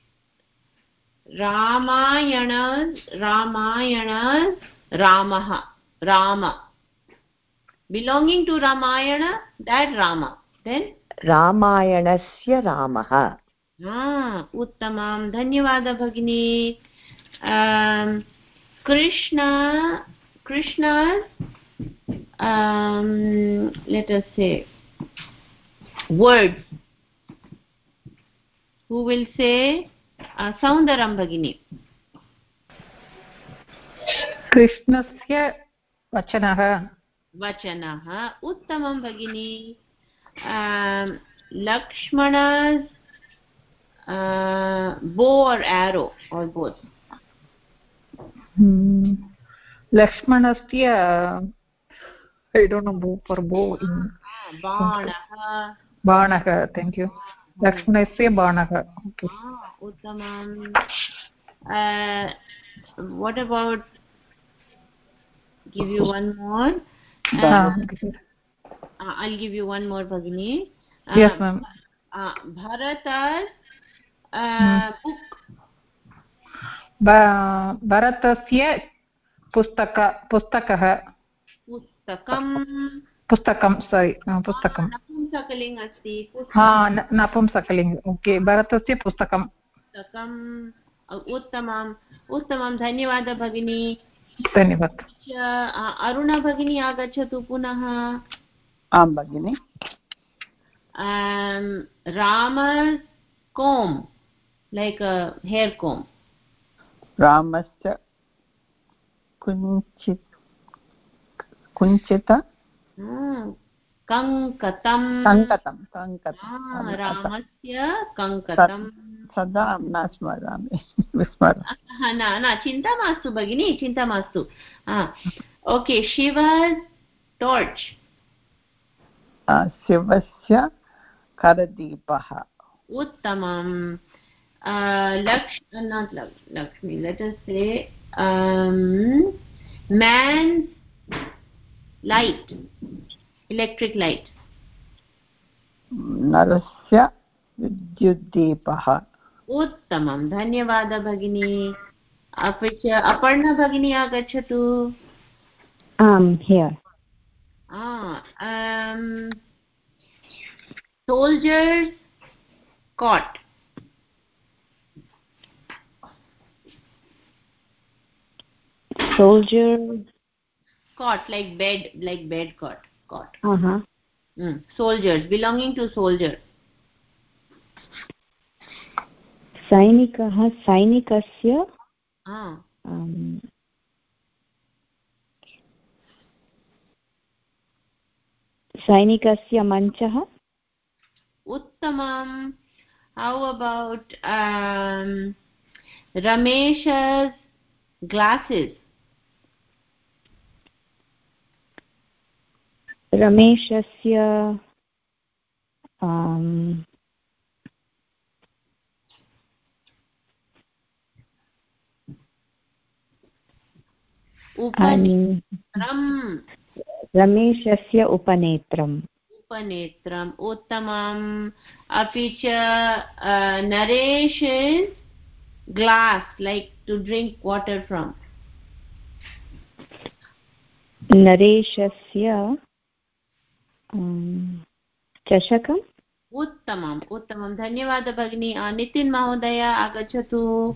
Ramayana's Ramayana's Ramaha. Rama. Belonging to Ramayana, that Rama. Then?
Ramayanasya Ramaha.
Ah, Uttamam. Dhanyavada Bhagini. Um, Krishna, Krishna's, um, let us say, words. Who will say? Uh, Soundaram Bhagini.
Krishnasya vachanaha.
Vachanaha. Uttamam Bhagini. Um, Lakshmana's uh, bow or arrow or both.
Hmm. Lakshmanasya, I don't know bow for bow in
Banaha.
Banaha, thank you. Lakshmanasya Banaha. Okay.
Ah, Uttamam. Uh, what about, give you one more. Uh,
Ah,
uh, I'll give you one more, Bhagini. Uh,
yes, ma'am.
Uh, Bharata's uh,
hmm.
book.
Ba Bharatasya pustaka pustakah.
Pustakam.
Pustakam, sorry. Uh, pustakam.
Napumsakaling asti.
Ha, napumsakaling. Okay. Bharatasya pustakam.
Pustakam. Uttamam. Uttamam. Dhanyavada Bhagini.
Dhanyavad.
Aruna Bhagini agachatu punaha.
Am Bhagini.
Um, Rama's comb, like a hair comb.
Ramasya kunchit kunchita.
Hmm. Kankatam.
Kankatam. Kankatam.
Ah, Ramasya Kankatam.
Sada na smarami. Vismara.
Na, na, chinta mastu Bhagini, chinta mastu. Ah. Okay, Shiva's torch.
Uh, Shivasya Karadipah.
Uttamam. Uh, Laksh, uh, not Laksh, Lakshmi, let us say, um, man's light, electric light.
Narasya Vidyuddeepah.
Uttamam. Dhanyavada Bhagini. Appi cha Aparna Bhagini agachatu.
Um, here.
Ah, um, soldier's cot.
Soldier.
Cot, like bed, like bed cot. Cot.
Uh-huh.
Mm. Soldiers, belonging to soldier.
Sainikah, Sainikasya.
Ah.
Um, Sainikasya manchah.
Uttamam. How about um, Ramesh's glasses?
Rameshasya um,
Upanetram.
Rameshasya upanetram.
Upanetram. Uttamam. Api cha uh, Naresh's glass, like to drink water from.
Nareshasya um, chashakam.
Uttamam. Uttamam. Dhanyavada Bhagini. Uh, Nitin Mahodaya agachatu.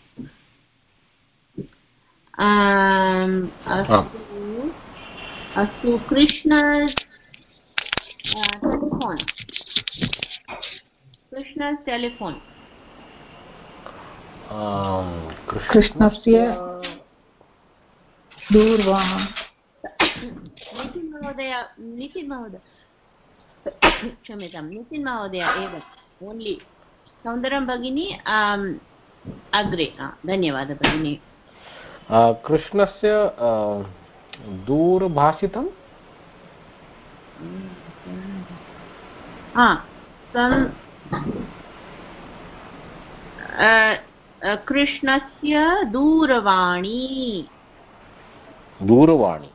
Um, astu, astu Krishna's uh, telephone. Krishna's telephone.
Um,
Krishnasya दूरवाणी
नितिन महोदय नितिन महोदय क्षम्यतां नितिन महोदय एव only सौन्दरं भगिनी अग्रे धन्यवादः भगिनी
कृष्णस्य दूरभाषितं
कृष्णस्य दूरवाणी
दूरवाणी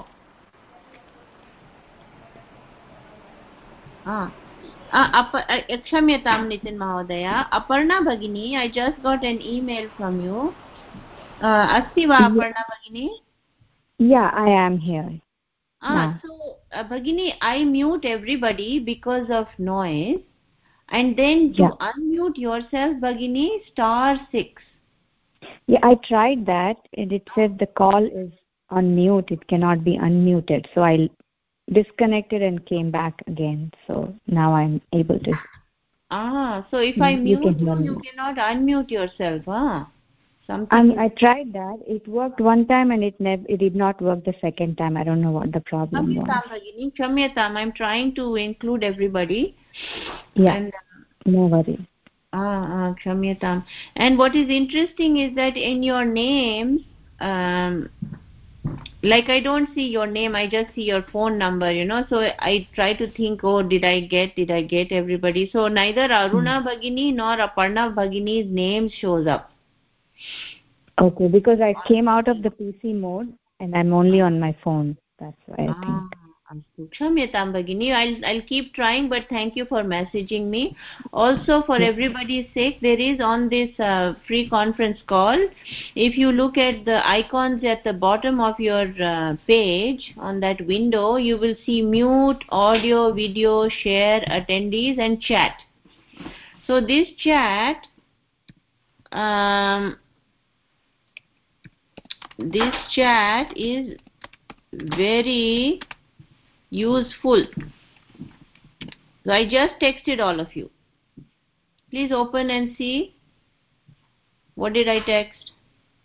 क्षम्यतां नितिन महोदय अपर्णा भगिनी I just got an email from you अस्ति वा अपर्णा भगिनी
Yeah, I am here.
Ah, so uh, Bhagini, I mute everybody because of noise, and then to yeah. unmute yourself, Bhagini, star six.
Yeah, I tried that, and it said the call is on mute. It cannot be unmuted. So I disconnected and came back again. So now I'm able to.
Ah, so if I mute you, you, you cannot unmute yourself, huh?
Um, I tried that. It worked one time and it never. It did not work the second time. I don't know what the problem was.
Bhagini, Kshamyatam, I'm trying to include everybody.
Yeah. And, no worry.
Ah, ah, Kshamyatam. And what is interesting is that in your names, um, like I don't see your name, I just see your phone number, you know. So I try to think, oh, did I get, did I get everybody? So neither Aruna hmm. Bhagini nor Aparna Bhagini's name shows up.
Okay, because I came out of the P C mode and I'm only on my phone. That's why I think.
Kshamyatam Bhagini, I'll, I'll keep trying, but thank you for messaging me. Also, for everybody's sake, there is on this uh, free conference call, if you look at the icons at the bottom of your uh, page, on that window, you will see mute, audio, video, share, attendees, and chat. So this chat, um, this chat is very useful. So I just texted all of you. Please open and see. What did I text?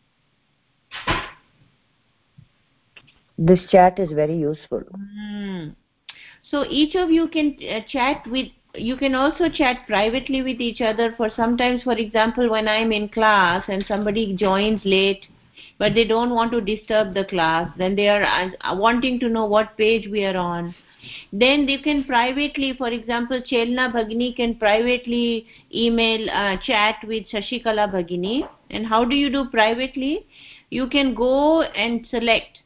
This chat is very useful.
Mm. So each of you can uh, chat with, you can also chat privately with each other. For sometimes, for example, when I'm in class and somebody joins late, but they don't want to disturb the class, then they are uh, wanting to know what page we are on. Then they can privately, for example, Chelna Bhagini can privately email, uh, chat with Shashikala Bhagini. And how do you do privately? You can go and select.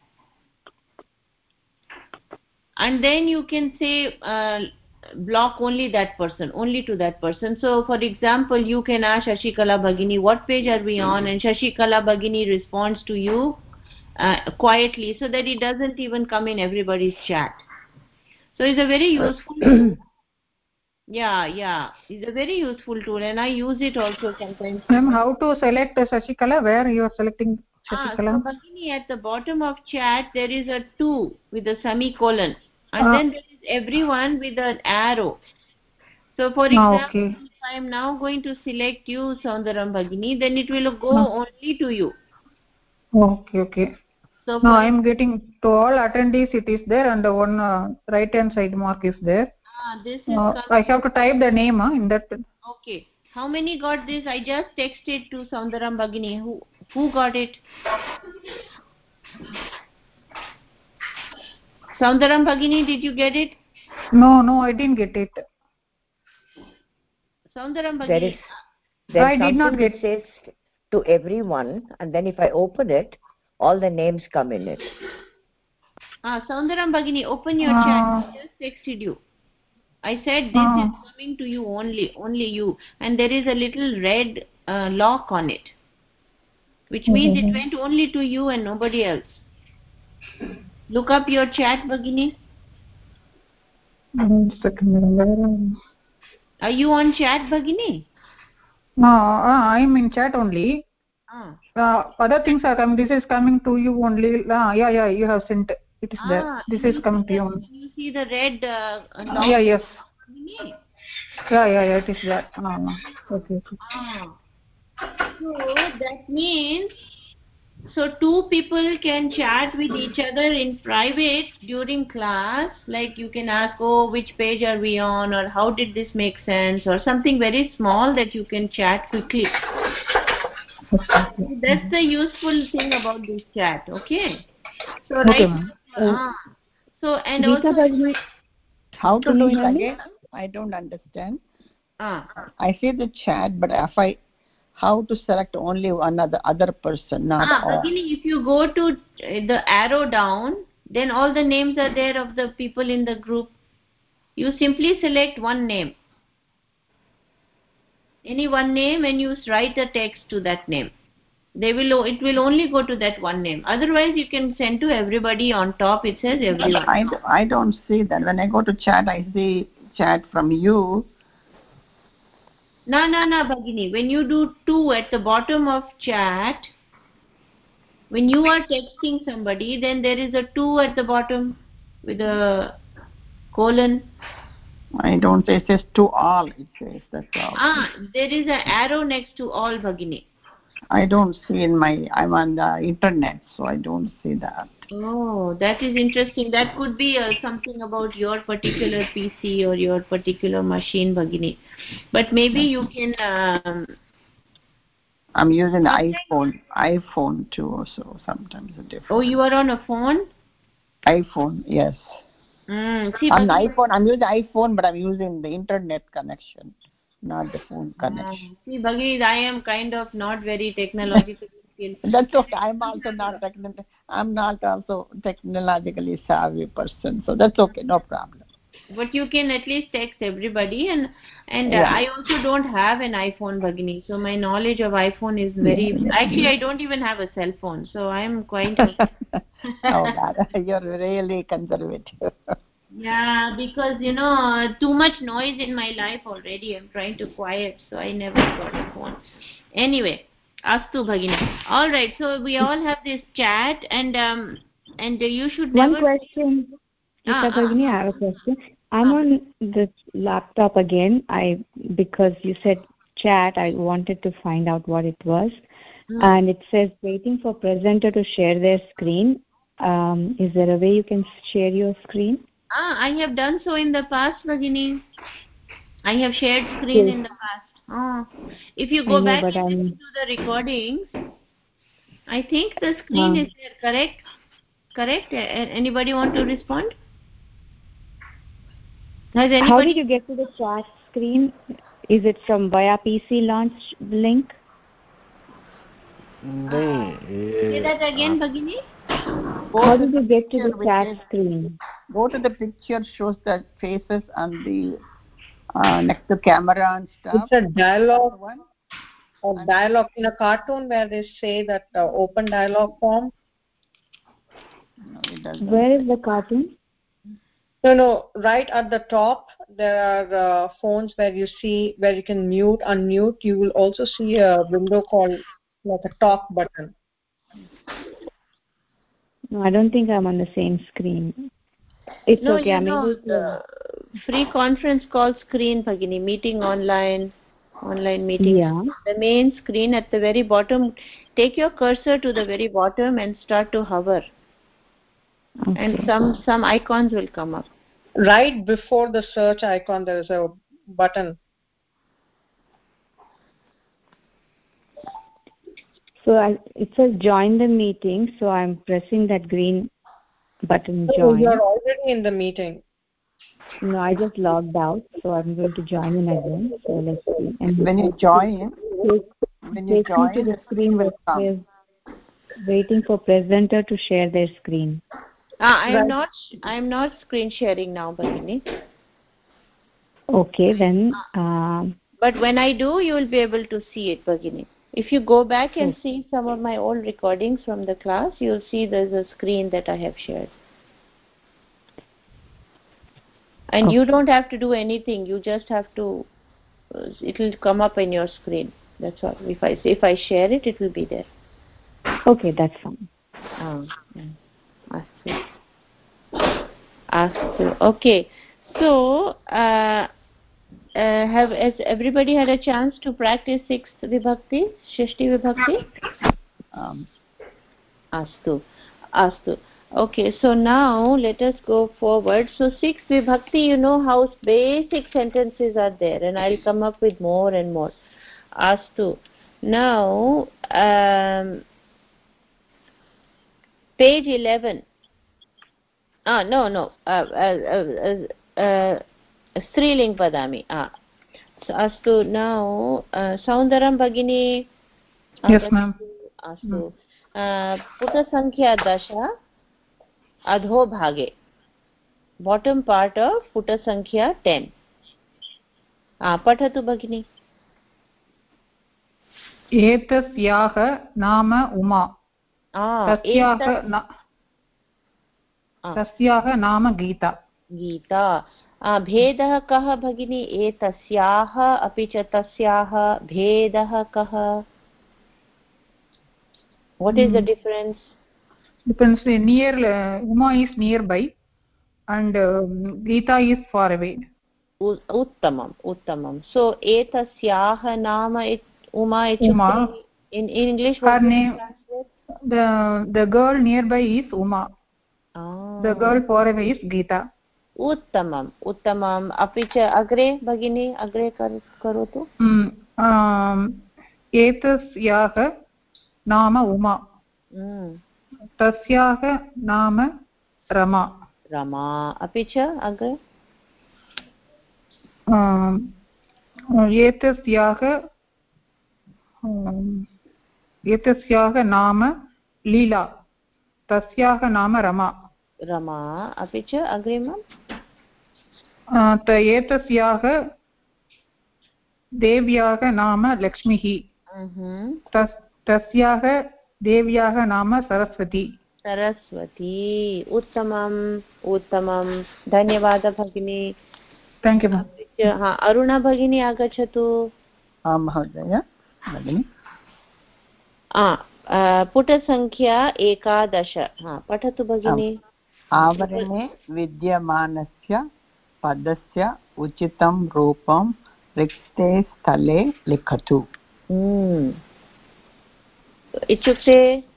And then you can say, uh, block only that person, only to that person. So, for example, you can ask Shashikala Bhagini, what page are we on? And Shashikala Bhagini responds to you uh, quietly, so that it doesn't even come in everybody's chat. So it's a very useful tool. Yeah, yeah. It's a very useful tool, and I use it also sometimes.
Ma'am, how to select uh, Shashikala? Where you are selecting Shashikala?
Ah, so Bhagini, at the bottom of chat, there is a two with a semicolon. And
uh,
then there is everyone with an arrow. So for example,
okay.
if I am now going to select you, Soundaram Bhagini, then it will go uh, only to you.
Okay, okay. So now I am getting to all attendees, it is there, and the one uh, right hand side mark is there.
Ah, this is
uh, I have to type the name uh, in that.
Okay. How many got this? I just texted to Soundaram Bhagini. Who, who got it? Soundaram Bhagini, did you get it?
No, no, I didn't get it.
Soundaram Bhagini.
There is, there
I did not get
it. Says to everyone, and then if I open it, all the names come in it.
Ah, Soundaram Bhagini, open your
uh,
chat. I just texted you. I said this uh, is coming to you only, only you. And there is a little red uh, lock on it, which means mm-hmm. it went only to you and nobody else. Look up your chat, Bhagini.
One second.
Are you on chat, Bhagini?
No, uh, I am in chat only.
Ah.
Uh, other things are coming. This is coming to you only. Uh, yeah, yeah, you have sent. It is
ah,
there. This is coming to you.
You see the red uh, lock?
Uh, yeah, yes.
Bhagini?
Yeah, yeah, yeah, it is there. Uh, okay, okay.
Ah. So that means so two people can chat with each other in private during class, like you can ask, oh, which page are we on, or how did this make sense, or something very small that you can chat quickly. That's the useful thing about this chat. Okay, so
Okay,
right
ma'am.
uh, so and
Geeta
also
Bhagini,
How to
Can
do
you
it
hear me?
again? I don't understand.
uh,
I see the chat, but if I how to select only one other other person, not
ah,
all.
Bhagini, if you go to the arrow down, then all the names are there of the people in the group. You simply select one name, any one name, and you write the text to that name. They will it will only go to that one name. Otherwise, you can send to everybody. On top it says everyone.
I, I don't see that. When I go to chat, I see chat from you.
No, no, no, Bhagini. When you do two at the bottom of chat, when you are texting somebody, then there is a two at the bottom with a colon.
I don't say it says to all. It says that's all.
Ah, there is an arrow next to all, Bhagini.
I don't see in my. I'm on the internet, so I don't see that.
Oh, that is interesting. That could be uh, something about your particular P C or your particular machine, Bhagini. But maybe you can. Um,
I'm using the iPhone, iPhone too, so sometimes it's different.
Oh, you are on a phone?
iPhone, yes.
Mm, see,
on
Bhagini,
iPhone, I'm using iPhone, but I'm using the internet connection, not the phone
uh,
connection.
see, Bhagini, I am kind of not very technologically skilled.
That's okay. I'm also not technical. I'm not also technologically savvy person, so that's okay. No problem.
But you can at least text everybody, and and
Yeah.
uh, I also don't have an iPhone, Bhagini, so my knowledge of iPhone is very.
Yeah.
Actually, I don't even have a cell phone, so I'm quite. A...
Oh God, you're really conservative.
Yeah, because you know too much noise in my life already. I'm trying to quiet, so I never got a phone. Anyway, astu Bhagini. All right, so we all have this chat, and um, and uh, you should
one
never.
question.
Ah,
Geeta Bhagini,
ah,
I have a question. I'm
ah.
on this laptop again. I because you said chat, I wanted to find out what it was,
Hmm.
and it says waiting for presenter to share their screen. Um, is there a way you can share your screen?
Ah, I have done so in the past, Bhagini. I have shared screen
Yes.
in the past. Oh, if you
I
go
know,
back
but
and
I'm.
listen to the recordings, I think the screen
Um,
is there. Correct? Correct? A- Anybody want to respond? Has anybody?
How did you get to the chat screen? Is it from via P C launch link?
Say that again, Bhagini.
Go
How
to
did
the
you get to
picture
the
which
chat
is-
screen?
Go to the picture, shows the faces and the uh, next to camera and stuff.
It's a dialogue,
One.
a dialogue in a cartoon where they say that uh, open dialogue form.
No, it doesn't.
Where is the cartoon?
No, no, right at the top there are uh, phones where you see where you can mute, unmute. You will also see a window called like a talk button.
No, I don't think I'm on the same screen. It's
No,
okay.
you
I'm
know
able to.
the free conference call screen, Bhagini, meeting online, online meeting.
Yeah.
The main screen at the very bottom. Take your cursor to the very bottom and start to hover,
Okay.
and some some icons will come up.
Right before the search icon, there is a button.
So I, it says join the meeting. So I'm pressing that green button
So
join.
you're already in the meeting.
No, I just logged out. So I'm going to join in again. So let's see. And
When you join,
take,
when you
take
join,
me to the screen where it says waiting for presenter to share their screen.
Ah, I am
Right.
not. I am not screen sharing now, Bhagini.
Okay, then. Um,
But when I do, you will be able to see it, Bhagini. If you go back and
Oh.
see some of my old recordings from the class, you'll see there's a screen that I have shared. And
Okay.
you don't have to do anything. You just have to. Uh, it will come up in your screen. That's all. If I if I share it, it will be there.
okay, that's fine.
Oh, yeah. Astu. Astu. Okay. So, uh, uh, have has everybody had a chance to practice sixth vibhakti, shishti vibhakti?
um,
Astu. Astu. Okay, so now let us go forward. So six vibhakti, you know how basic sentences are there, and I'll come up with more and more. Astu. Now, um, page eleven. Ah, no, no. Uh, uh, uh, uh, Striling padami. Ah. So, astu. Now, uh, Saundaram Bhagini.
Yes, ma'am.
Astu. Uh, Puta Sankhya Dasha. Adho Bhage. Bottom part of Puta Sankhya ten. Ah, Pathatu Bhagini.
एतस्याः नाम उमा तस्याः न तस्याः नाम गीता
गीता भेदः कः भगिनी एतस्याः अपि च तस्याः भेदः कः what is the difference
depends near uh, Uma is nearby and uh, Gita is far away
uttamam uttamam so etasyaah nama it Uma,
Uma.
in, in English
her name the the girl nearby is Uma ah. the girl far away is Gita
उत्तमम् उत्तमम् अपि च अग्रे भगिनी अग्रे करोतु
एतस्याः नाम उमा तस्याः नाम रमा
रमा अपि च अग्रे
एतस्याः एतस्याः नाम लीला तस्याः नाम रमा
रमा अपि च अग्रिमम्
एतस्याः देव्याः नाम लक्ष्मीः तस्याः देव्याः नाम सरस्वती
सरस्वती उत्तमम् उत्तमं धन्यवादः भगिनी
थैंक यू
हा अरुणा भगिनी आगच्छतु
आं महोदय भगिनी
पुटसङ्ख्या एकादश हा पठतु भगिनी
आवरणे विद्यमानस्य पदस्य उचितं रूपं रिक्ते स्थले लिखतु
इत्युक्ते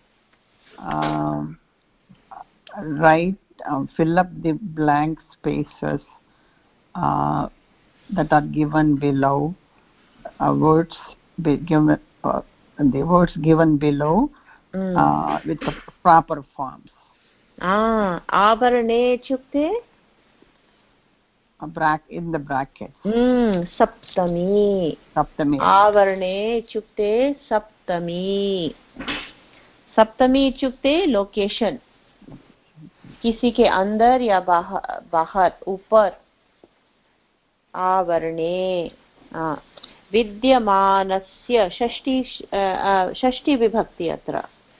write uh, fill up the blank spaces uh, that are given below uh, words be given uh, the words given below mm. uh, with the proper forms
ah avarane ityukte
a bracket in the brackets
mm saptami
saptami
avarane ityukte saptami saptami ityukte location किसी के अंदर या बाहर बाहर ऊपर आवरणे विद्यमानस्य षष्ठी षष्ठी विभक्ति अत्र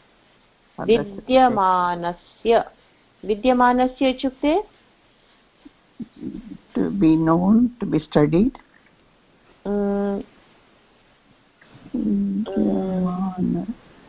विद्यमानस्य विद्यमानस्य इत्युक्ते
to be known to be studied
mm. Mm.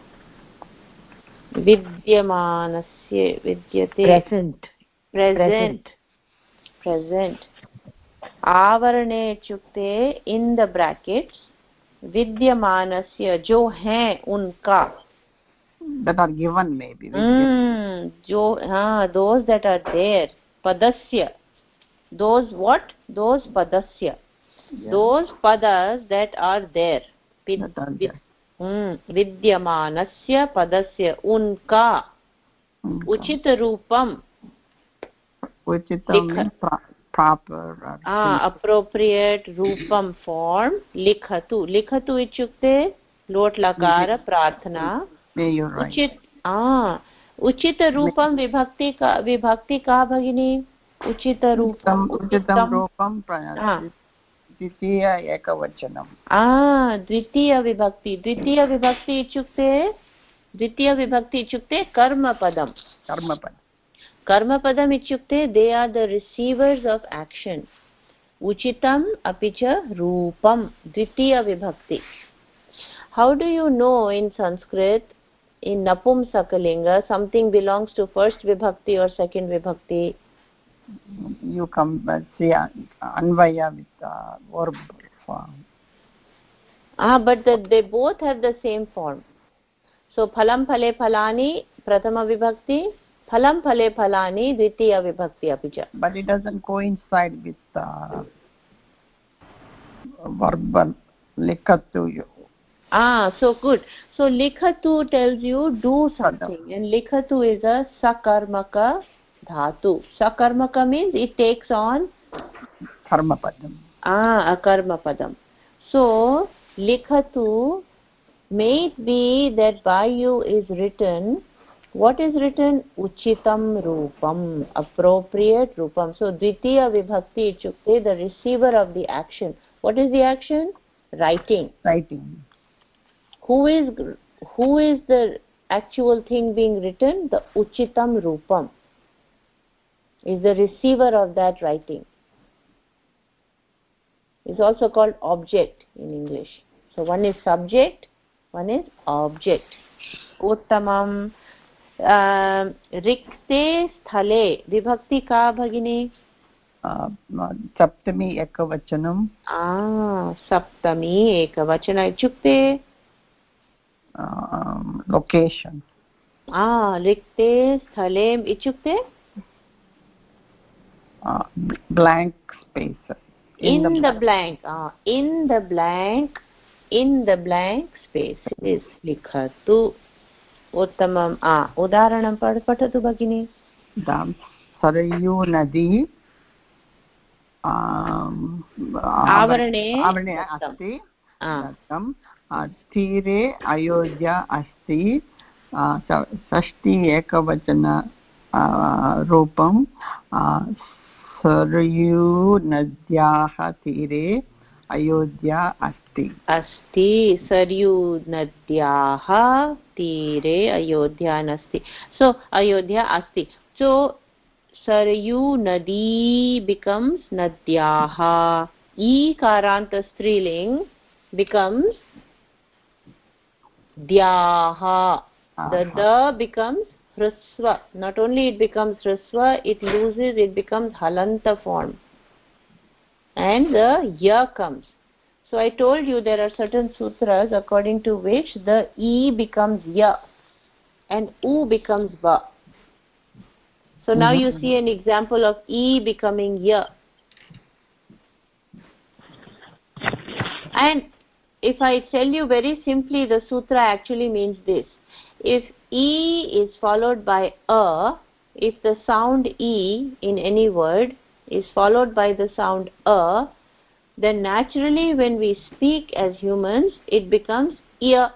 विद्यमानस्य विद्यते
present
present present आवरणे इत्युक्ते in the brackets विद्यमानस्य जो हैं उनका
that are given maybe
mm, जो हाँ those that are there padasya those what those padasya yeah. those padas that are there Vid, that are there. Mm, विद्यमानस्य पदस्य उनका उचित रूपम
उचितम proper
ah appropriate रूपम form लिखतु लिखतु इत्युक्ते लोट लकार प्रार्थना उचित ah उचित रूपम विभक्ति का विभक्ति का भगिनी उचित रूपम
उचितं रूपम द्वितीय एकवचनम्
ah द्वितीय विभक्ति द्वितीय विभक्ति इत्युक्ते द्वितीय विभक्ति इत्युक्ते कर्मपदम्
कर्मपदम्
कर्मपदम् इत्युक्ते they are the receivers of action उचितम् अपि च रूपम् द्वितीय विभक्ति how do you know in Sanskrit in napumsakalinga something belongs to first vibhakti or second vibhakti
you come uh, see uh, anvaya with uh, verb form
ah but the, they both have the same form So phalam phale phalani prathama vibhakti, phalam phale phalani dvitiya vibhakti api cha.
But it doesn't coincide with uh, verbal likhatu.
Ah, so good. So likhatu tells you do something, and likhatu is a sakarmaka dhatu. Sakarmaka means it takes on
karma padam.
Ah, a karma padam. So likhatu, may it be that by you is written, what is written? Uchitam rupam, appropriate rupam. So dvitiya vibhakti ichukte, the receiver of the action. What is the action? Writing.
Writing.
Who is who is the actual thing being written? The uchitam rupam is the receiver of that writing. Is also called object in English. So one is subject, one is object. Uttamam. uh, Rikte sthale vibhakti ka bhagini?
Uh, saptami ekavachanam.
Ah, saptami ekavachana ichukte?
Um, location.
Ah, rikte sthalem ichukte?
Uh, blank space.
In, in the, the blank. Ah, in the blank. In the blank space is likhatu. Uttamam. Ah, udaharanam patatu bhagini.
Sarayu nadi
आवर्णे
आवर्णे अस्ति दत्तं तीरे अयोध्या अस्ति षष्टि एकवचन रूपं सरयू नद्याः तीरे अयोध्या अस्ति
अस्ति सरयू नद्याः तीरे अयोध्या अस्ति so अयोध्या अस्ति so Saryu Nadi becomes Nadyaha. Ikaranta striling becomes Dyaha. The Da becomes Hraswa. Not only it becomes Hraswa, it loses, it becomes Halanta form. And the Ya comes. So I told you there are certain sutras according to which the E becomes Ya and U becomes Ba. So now you see an example of E becoming Ya. And if I tell you very simply, the sutra actually means this. If E is followed by A, if the sound E in any word is followed by the sound A, then naturally when we speak as humans, it becomes Ya.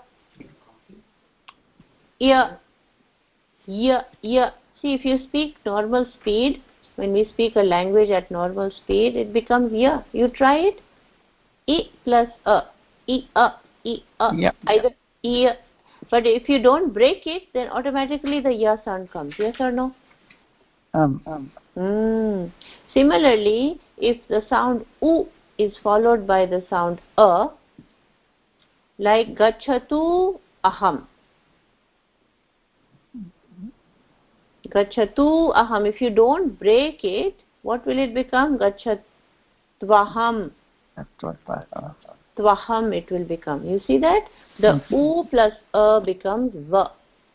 Ya. Ya. Ya. See, if you speak normal speed, when we speak a language at normal speed, it becomes Ya. You try it. E plus A. E, A. E, A.
Yep.
Either E, A. But if you don't break it, then automatically the Ya sound comes. Yes or no?
Um, um.
Mm. Similarly, if the sound U is followed by the sound A, like Gachatu Aham. Gachatu aham. If you don't break it, what will it become? Gachattvaham. Tvaham it will become. You see that? The U plus A becomes Va.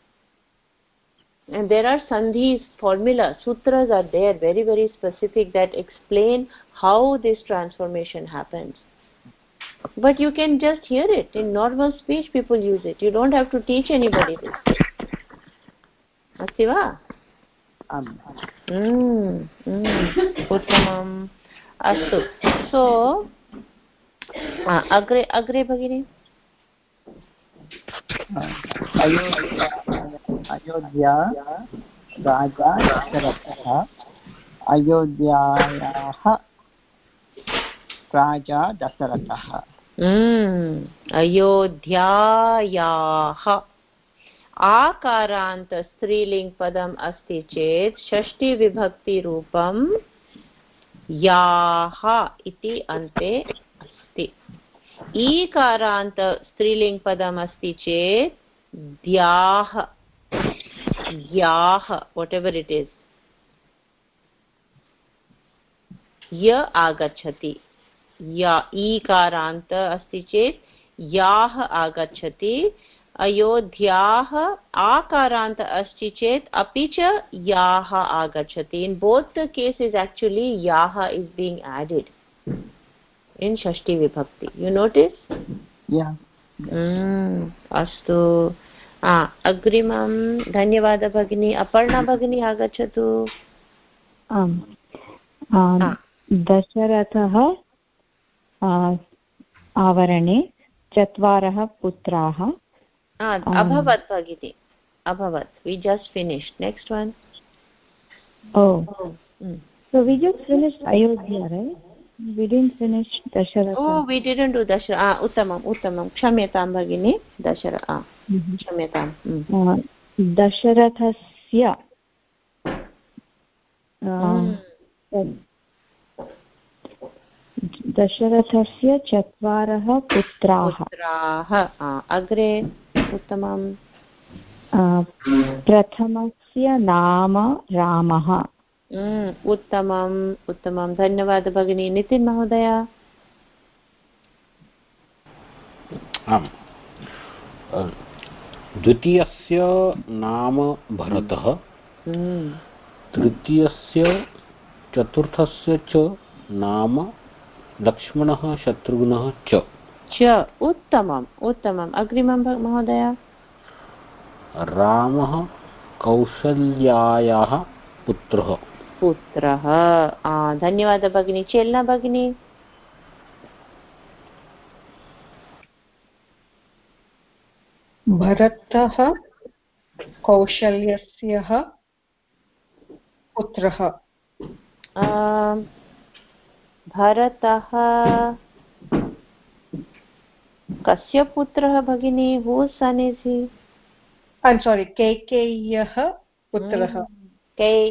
And there are sandhis, formula, sutras are there, very, very specific, that explain how this transformation happens. But you can just hear it. In normal speech, people use it. You don't have to teach anybody this. Asti va? Mm, mm. Uttamam. Astu. So, uh, agre, agre bhagini.
Ayodhya राजा दशरथः अयोध्यायाः राजा दशरथः
अयोध्यायाः आकारान्त स्त्रीलिंग पदम अस्ति चेत् षष्ठी विभक्ति रूपं याः इति अन्ते अस्ति. ईकारान्त स्त्रीलिंग पदम अस्ति चेत् द्याः याः whatever it is य आगच्छति. या ईकारान्त अस्ति चेत् याः आगच्छति. अयोध्याः आकारान्त अस्ति चेत् अपि च याः आगच्छति. In both the cases actually yaha is being added in Shashti Vibhakti. You notice?
Yeah.
Mm, astu. Ah, agrimam. Dhanyavada bhagini. Aparna bhagini agachatu.
आम् दशरथः आवरणे चत्वारः पुत्राः
अभवत् भगिनी अभवत्. We just finished. Next one.
Oh, mm. So we just finished Ayodhya, right? We didn't finish Dasharatha.
Oh, we didn't do Dasharatha. Ah, uttamam uttamam. Kshamyatam bhagini. Dasharatha. Ah, mm-hmm. Kshamyatam. Mm. Uh,
Dasharathasya
mm.
दशरथस्य चत्वारः पुत्राः
पुत्राः. अग्रे उत्तमम्.
प्रथमस्य नाम रामः.
उत्तमम् उत्तमं. धन्यवादः भगिनी. नितिन् महोदय.
आम्. द्वितीयस्य नाम भरतः, तृतीयस्य चतुर्थस्य च नाम लक्ष्मणः शत्रुघ्नः च
च. उत्तमम् उत्तमम्. अग्रिमं महोदय.
रामः कौसल्यायाः पुत्रः.
पुत्रः. धन्यवादः भगिनी. चेल्ना भगिनी.
भरतः कौशल्यस्य पुत्रः.
भरतः कस्य पुत्रः भगिनी? Whose son is he?
I'm sorry, कैकेय्यः पुत्रः.
कै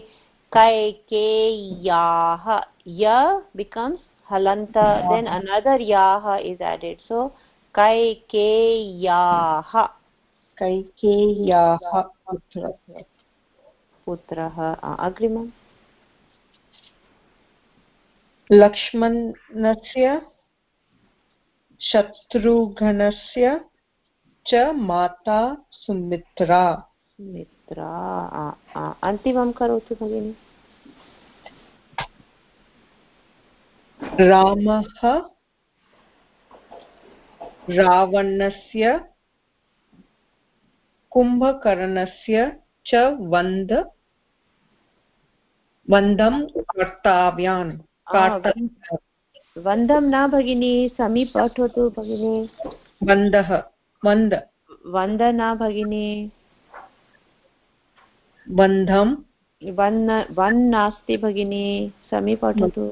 कैकेय्याः. Ya becomes halanta, then another yaha is added. So कैकेय्याः.
कैकेय्याः पुत्रः.
पुत्रः. अग्रिमम्.
लक्ष्मणस्य शत्रुघ्नस्य च माता सुमित्रा.
सुमित्रा. अन्तिमं करोतु भगिनि.
रामः रावणस्य कुम्भकर्णस्य च वन्द वन्दं कर्तव्यान्.
वन्दं न भगिनी. समी पठतु भगिनी.
वन्दः वन्द
वन्द न भगिनी.
वन्दं
वन्न वन् नास्ति भगिनी. समी पठतु.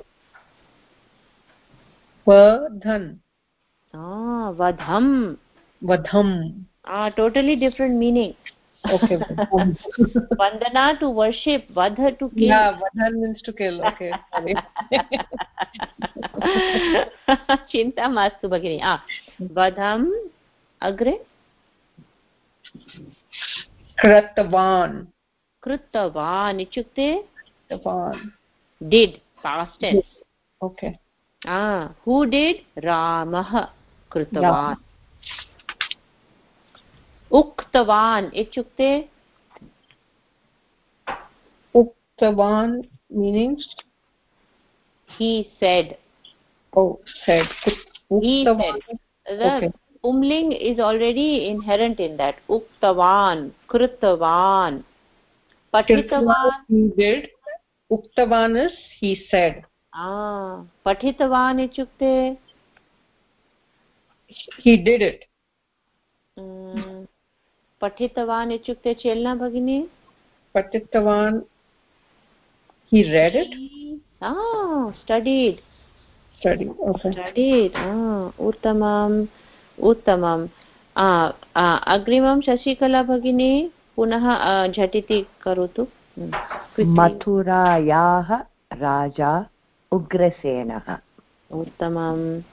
वधन्.
वधं.
वधं.
Totally different meaning.
Okay.
Vandana to worship, Vadha to kill.
Yeah, Vadhan means to kill. Okay. Sorry.
Chinta mastu bhagini. Ah, Vadham. Agre.
Kratavan.
Krutavan. Ichukte.
Kratavan.
Did. Past tense.
Okay.
Ah, who did? Ramah. Krutavan. Uktavan. Ichukte.
Uktavan meanings?
He said.
Oh, said.
He said. The okay. Umling is already inherent in that. Uktavan. Krutavan. Pathitavan.
He did. Uktavan is he said.
Ah. Pathitavan ichukte.
He did it.
Mm. Pathitavan ichukte chelna bhagini.
Pathitavan. He read it.
Ah, studied.
Studied. Okay.
Studied. Ah, uttamam, uttamam. Ah, ah, agrimam Shashikala bhagini. Punaha jhatiti karotu.
मथुरायाः राजा उग्रसेनः.
उत्तमम्.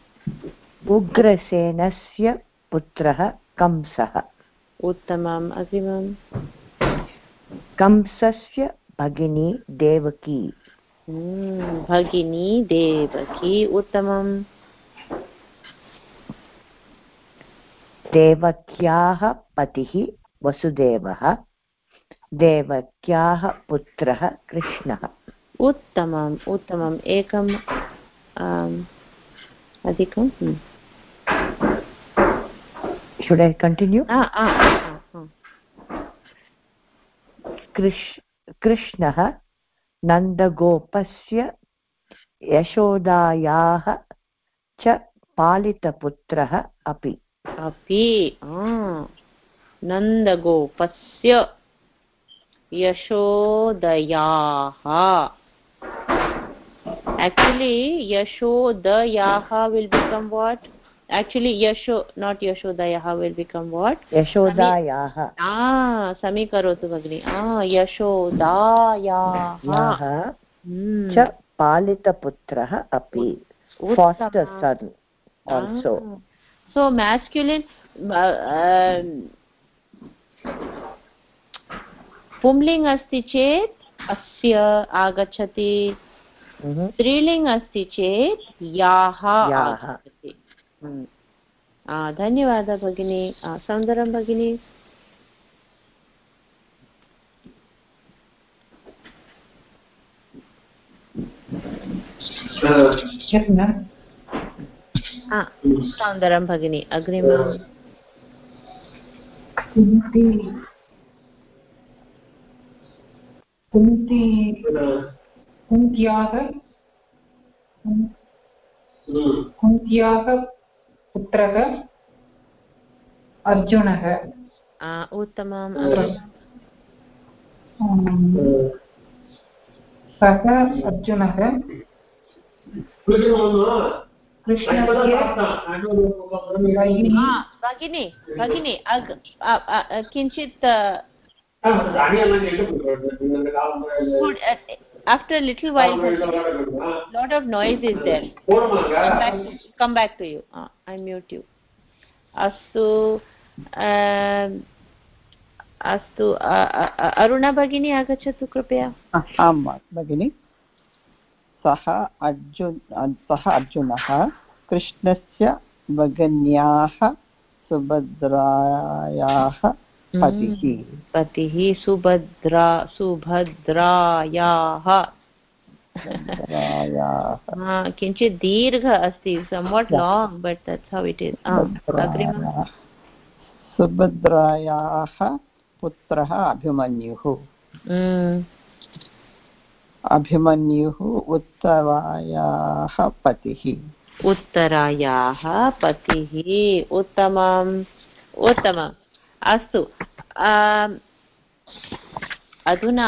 उग्रसेनस्य पुत्रः कंसः.
उत्तमम्. अग्रिमम्.
कंसस्य भगिनी देवकी.
भगिनी देवकी. उत्तमम्.
देवक्याः पतिः वसुदेवः, देवक्याः पुत्रः कृष्णः।
उत्तमम् उत्तमम् एकम् अधिकं
Should I continue?
ah, ah, ah,
कृष् कृष्णः नन्दगोपस्य यशोदायाः च पालितपुत्रः अपि
अपि नन्दगोपस्य यशोदयाः. Actually Yashodayaha will become what? Actually Yasho, not Yashodayaha will become what?
Yashodayaha.
Ah, Samikarotu Bhagini. Ah, Yashodayaha.
Yaha cha palita putraha api. Foster son also.
Ah. So masculine uh, uh, पुंलिङ्ग् अस्ति चेत् अस्य आगच्छति, स्त्रीलिङ्ग् अस्ति चेत् याः आगच्छति. धन्यवादः भगिनी. सौन्दर्यं भगिनी. सौन्दर्यं भगिनी अग्रिमम्.
कुन्ती कुन्त्याः कुन्त्याः पुत्रः अर्जुनः.
उत्तमम्.
सः अर्जुनः कृष्णस्य
भगिनी भगिनी किञ्चित् after a little while lot of noise is there. Come back to, come back to you. uh, I mute you. Astu अस्तु. अरुणा भगिनी आगच्छतु कृपया.
आम् भगिनी. सः अर्जुन सः अर्जुनः कृष्णस्य भगिन्याः सुभद्रायाः पतिः
पतिः सुभद्रा सुभद्रायाः. किञ्चित् दीर्घ अस्ति, somewhat long, but that's how it is.
सुभद्रायाः पुत्रः अभिमन्युः. अभिमन्युः उत्तरायाः पतिः.
उत्तरायाः पतिः. उत्तमम् उत्तमम्. अस्तु. अधुना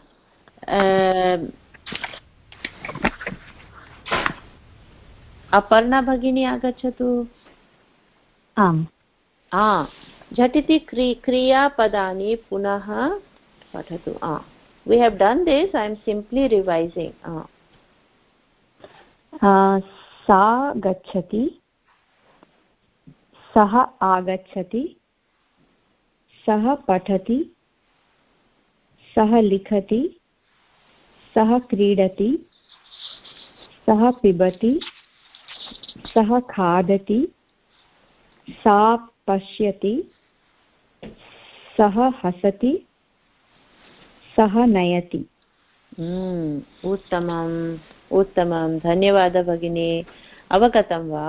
अपर्णा भगिनी आगच्छतु.
आम्.
झटिति क्रि क्रियापदानि पुनः पठतु. we have done this. I am simply revising.
सा गच्छति, सः आगच्छति, सः पठति, सः लिखति, सः क्रीडति, सः पिबति, सः खादति, सा पश्यति, सः हसति, सः नयति.
उत्तमम् उत्तमं. धन्यवादः भगिनी. अवगतं वा?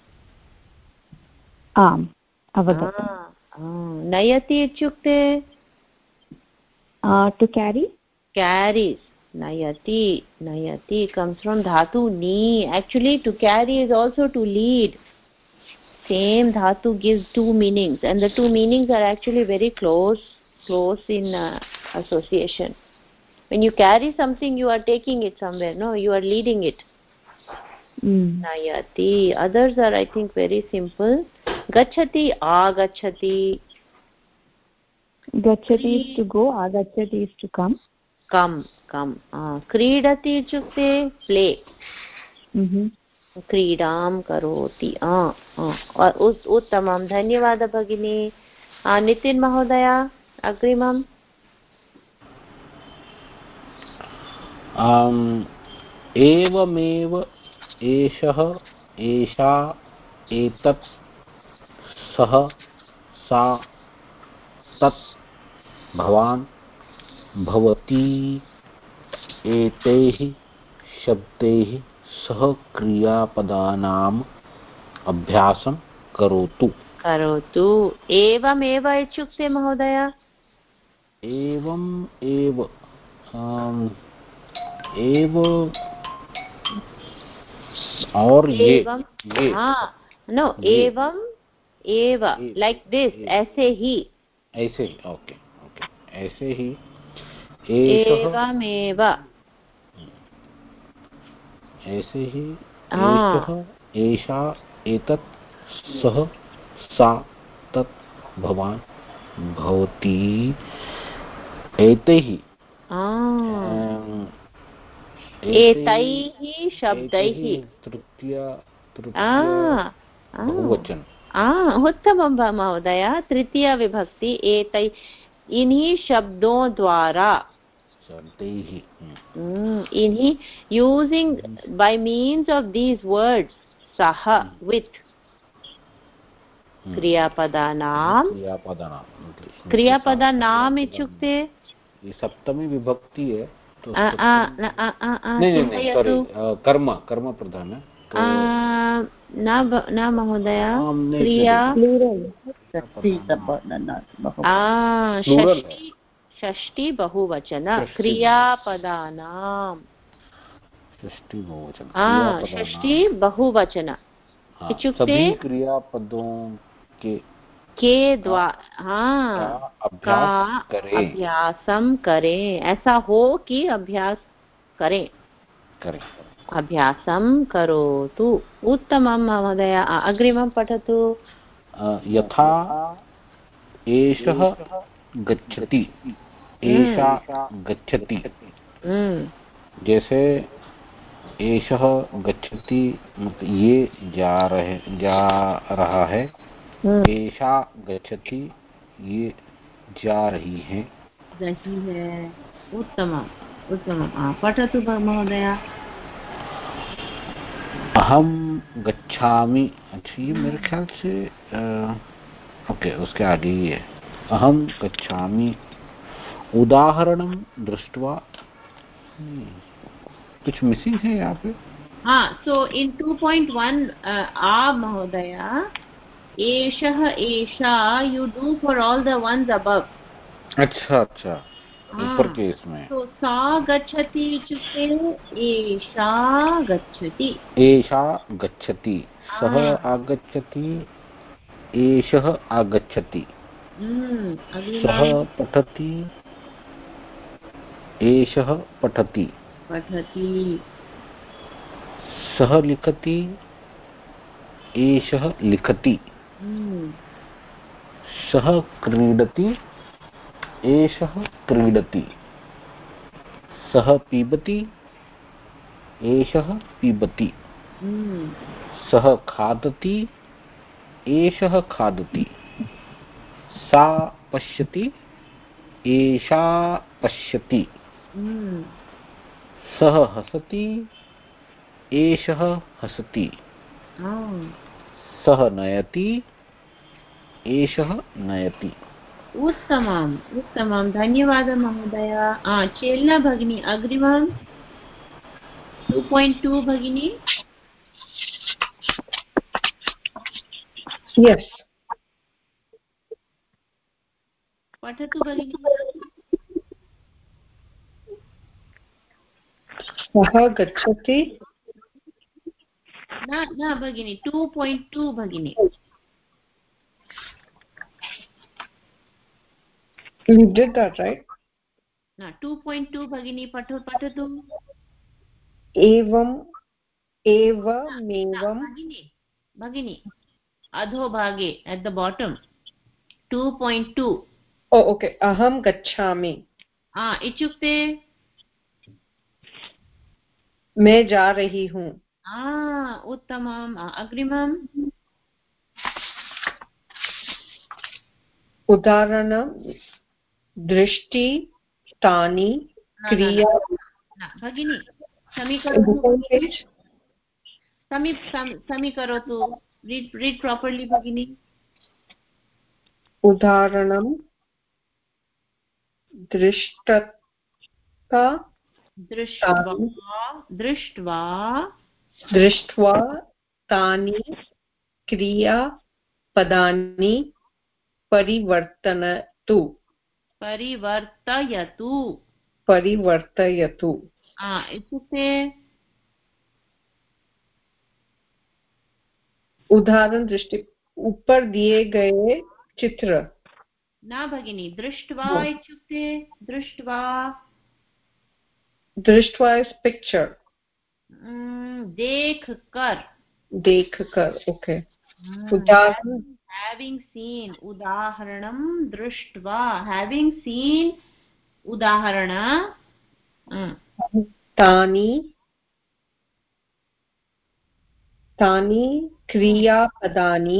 आम् अवगतम्.
नयति इत्युक्ते
टु क्यारी.
carries. Nayati. Nayati comes from dhatu ni. Actually to carry is also to lead. Same dhatu gives two meanings, and the two meanings are actually very close close in uh, association. When you carry something, you are taking it somewhere. No, you are leading it. mm. Nayati. Others are, I think, very simple. Gachati, agachati.
Gachati is to go, agachati is to come.
Come, come. uh, Kridati ichukte play. mm-hmm. क्रीडां करोति. उत्तमं. धन्यवादः भगिनी. नितिन् महोदय अग्रिमम्.
एवमेव एषः एषा एतत् सः सा तत् भवान् भवती एतैः शब्दैः सह क्रियापदानाम् अभ्यासं करोतु
करोतु एवमेव इत्युक्ते महोदय
एवम् एव आम, एव और ये ये
हाँ नो एवं एव लाइक दिस ऐसे ही
ऐसे ही ओके ओके ऐसे ही
एवमेव
ऐसे ही एषः एषा एतत् सः सा तत् भवान् भवती एतैः
एतैः शब्दैः
तृतीय तृतीय बहुवचन
उत्तमं महोदय तृतीय विभक्ति एतै इन्हीं शब्दों द्वारा
शब्दैः
इन्हीं using by means of these words सह विथ क्रियापदानां क्रियापदानाम् इत्युक्ते
सप्तमी विभक्ति है तो
चिन्तयतु
कर्म कर्म प्रधान
न महोदय क्रिया षष्टि बहुवचन क्रियापदानां
षष्टि बहुवचन
षष्टि बहुवचन इत्युक्ते
क्रियापदों के
के द्वारा हाँ का अभ्यासम करें ऐसा हो कि अभ्यास करें
करें
अभ्यासम करोतु उत्तमं महोदय अग्रिमं पठतु
यथा एषः गच्छति एषा गच्छति जैसे एषः गच्छति मतलब ये जा रहे जा रहा है एषा गच्छति ये जा रही है
रही है उत्तमम् उत्तमम् पठतु महोदय
अहम गच्छामि अच्छा ये मेरे ख्याल से आ, ओके उसके आगे ही है अहम गच्छामि उदाहरणं दृष्ट्वा कुछ मिसिंग है यहाँ पे
हाँ so in two point one आ महोदय एषः एषा you do for all the ones above
अच्छा अच्छा ऊपर के इसमें
तो सा गच्छति इत्युक्ते एषा गच्छति
एषा गच्छति सः आगच्छति एषः आगच्छति सः पठति एषः पठति
पठति
सः लिखति एषः लिखति सः क्रीडति एषः क्रीडति सः पिबति एषः पिबति सः खादति एषः खादति सा पश्यति एषा पश्यति सः हसति एषः हसति सः नयति एषः नयति
उत्तमम् उत्तमं धन्यवादः महोदय चेल्ला भगिनी अग्रिमं टू पॉइंट टू भगिनी
यस
पठतु भगिनी
सः गच्छति
न न भगिनी टू पॉइंट टू भगिनी
You did that, right?
ना टू पॉइंट टू भगिनी पठो पठतु
एवं एवमेवं
भगिनी भगिनी अधोभागे at the bottom two point two
oh okay अहं गच्छामि
हाँ इत्युक्ते
मैं जा रही हूँ
हाँ उत्तमम् अग्रिमम्
उदाहरणं दृष्टि तानि क्रिया
भगिनी समीकरोतु समी समीकरोतु रीड रीड प्रॉपर्ली भगिनी
उदाहरणं दृष्टता
दृष्ट्वा दृष्ट्वा
दृष्ट्वा तानि क्रियापदानि परिवर्तनतु
परिवर्तयतु
परिवर्तयतु
इत्युक्ते
उदाहरण दृष्टि ऊपर दिए गए चित्र
न भगिनी दृष्ट्वा इत्युक्ते दृष्ट्वा
दृष्ट्वा इज पिक्चर
देख कर
देख कर ओके उदाहरण
having seen उदाहरणं दृष्ट्वा having seen उदाहरण
तानि तानि क्रियापदानि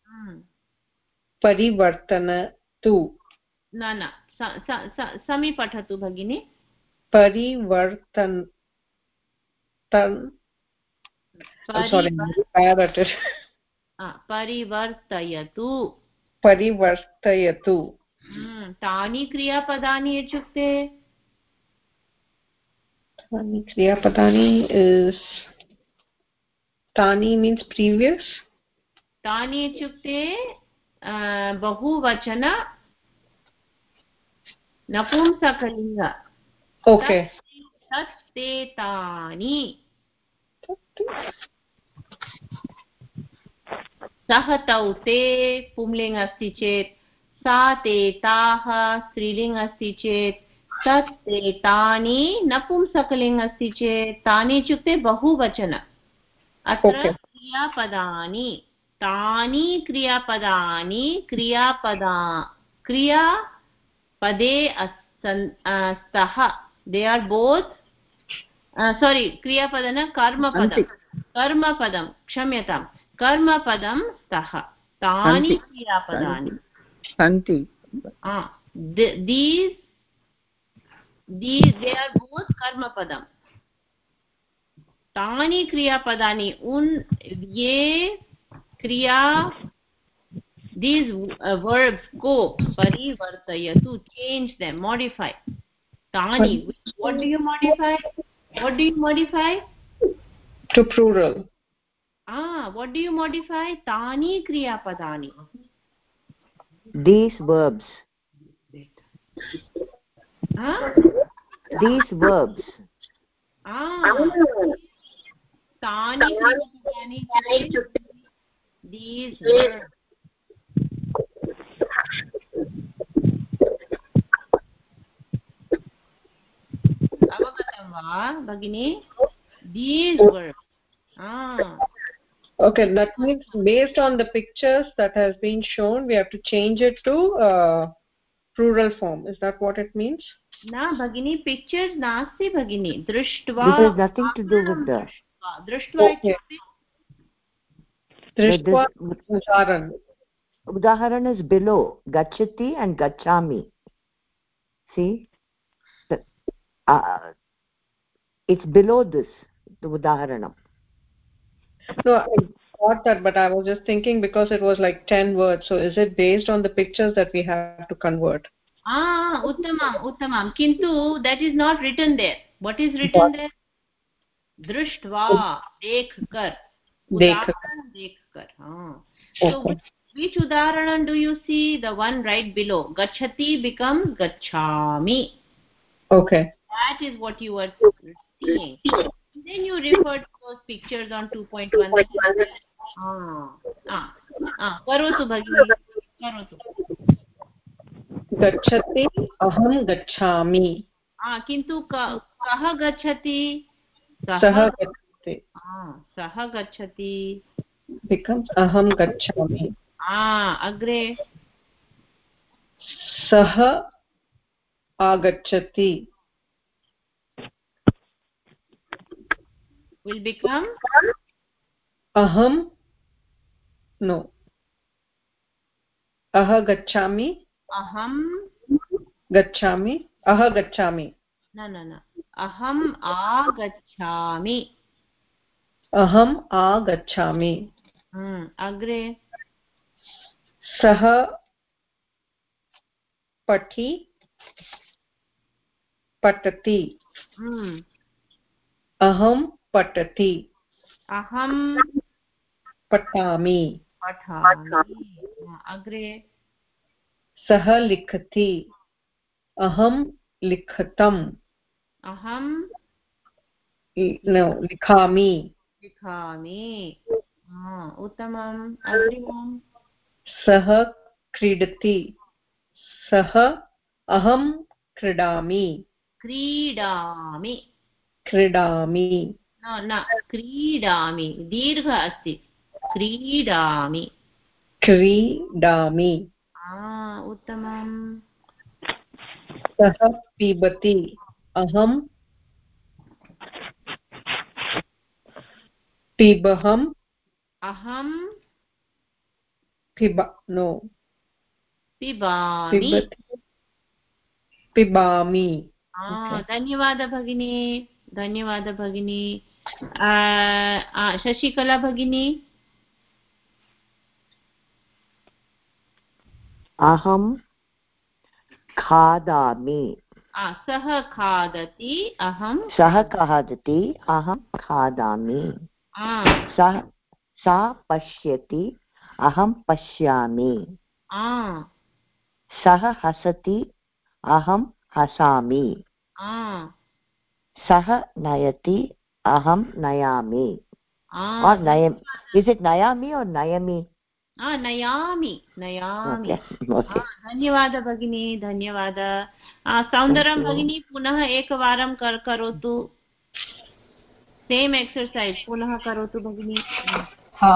परिवर्तनतु
न न समी पठतु भगिनी
परिवर्तन
परिवर्तयतु
परिवर्तयतु
तानि क्रियापदानि इत्युक्ते
तानि क्रियापदानि इस् तानि मीन्स् प्रीवियस्
तानि इत्युक्ते बहुवचन नपुंसकलिङ्ग
ओके
तत् ते तानि सः तौ ते पुंलिङ्ग अस्ति चेत् सा ते ताः स्त्रीलिङ्ग अस्ति चेत् तत् ते तानि नपुंसकलिङ्ग अस्ति चेत् तानि इत्युक्ते बहुवचन अत्र क्रियापदानि तानि क्रियापदानि क्रियापदा क्रियापदे स्तः दे आर् बोत् सोरि क्रियापद न कर्मपदं कर्मपदं क्षम्यतां कर्मपदं स्तः तानि क्रियापदानि
सन्ति
these these they are both कर्मपदं तानि क्रियापदानि उन ये क्रिया these uh, verbs go परिवर्तयतु change them modify तानि what do you modify what do you modify
to plural
ah what do you modify तानि क्रियापदानि
these verbs
huh?
these verbs
ah तानि क्रियापदानि these verbs अवगतं वा भगिनी these verbs ah
okay that means based on the pictures that has been shown we have to change it to uh, plural form is that what it means
na bhagini pictures nasti bhagini drishtva
this has nothing to do with the
drishtva
okay. drishtva udaharan
udaharan is below gachati and gachami see the, uh, it's below this the udaharanam
no I got that but I was just thinking because it was like ten words so is it based on the pictures that we have to convert
ah uttamam uttamam kintu that is not written there what is written what? there drishtva dekh kar udaharan dekh kar ha so
okay.
which, which udaharan do you see the one right below gachati becomes gachami
okay
that is what you are seeing then you refer to those pictures on two point one ah ah ah karotu bhagini karotu
gachati aham gachami
ah kintu kah gachati
sah gachati
ah sah gachati
becomes aham gachami
ah agre
sah agachati
will become
aham no aha gachami
aham
gachami aha gachami
na na na aham agachami
aham agachami
hmm agre
sah पठी पठति
हम्म
अहं पठति
अहं
पठामि
पठामि अग्रे
सः लिखति अहं लिखतम्
अहं
no, लिखामि
लिखामि उत्तमम् अग्रिमम्
सः क्रीडति सः अहं क्रीडामि
क्रीडामि
क्रीडामि
न न क्रीडामि दीर्घ अस्ति क्रीडामि
क्रीडामि
उत्तमम्
सः पिबति अहं पिबहम्
अहं
पिब नो
पिबामि
पिबामि
धन्यवाद भगिनी धन्यवाद भगिनी शशिकला भगिनी
अहं खादामि
सः खादति अहं
सः खादति अहं खादामि सः सा पश्यति अहं पश्यामि सः हसति अहं हसामि सः नयति अहं नयामि और नयम इज इट नयामि और नयमि
नयामि नयामि धन्यवाद भगिनी धन्यवाद सौन्दर्यं भगिनी पुनः एकवारं करोतु सेम् एक्सर्सैस् पुनः करोतु भगिनी
हा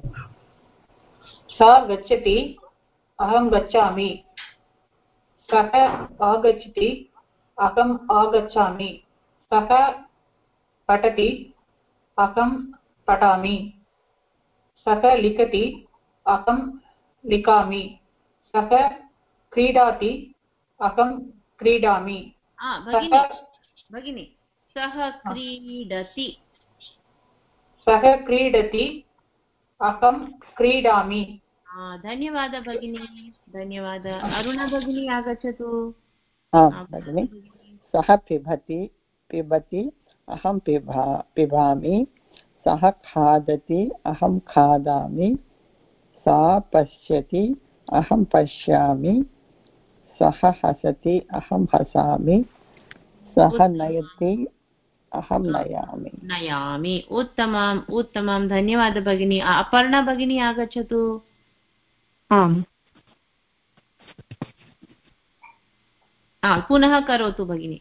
सा गच्छति अहं गच्छामि सः आगच्छति अहम् आगच्छामि सः पठति अहं पठामि सः लिखति अहं लिखामि सः क्रीडति अहं क्रीडामि
भगिनी सः क्रीडति
सः क्रीडति अहं क्रीडामि
धन्यवादः भगिनी धन्यवादः अरुणा भगिनी आगच्छतु
भगिनी सः पिबति पिबति अहं पिबा पिबामि सः खादति अहं खादामि सा पश्यति अहं पश्यामि सः हसति अहं हसामि सः नयति अहं नयामि
नयामि उत्तमम् उत्तमं धन्यवादः भगिनी अपर्णा भगिनी आगच्छतु
आम्
पुनः करोतु भगिनी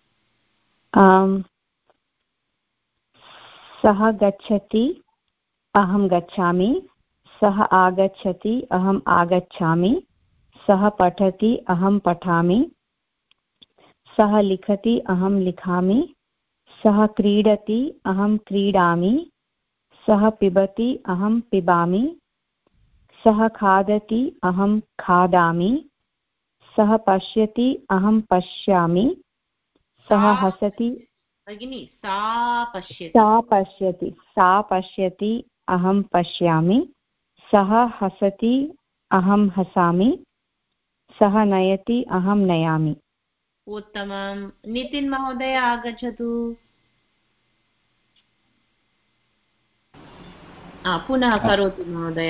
सः गच्छति अहं गच्छामि सः आगच्छति अहम् आगच्छामि सः पठति अहं पठामि सः लिखति अहं लिखामि सः क्रीडति अहं क्रीडामि सः पिबति अहं पिबामि सः खादति अहं खादामि सः पश्यति अहं पश्यामि सः हसति
भगिनी सा पश्यति
सा पश्यति सा पश्यति अहं पश्यामि सः हसति अहं हसामि सः नयति अहं नयामि
उत्तमं नितिन महोदय आगच्छतु पुनः करोतु महोदय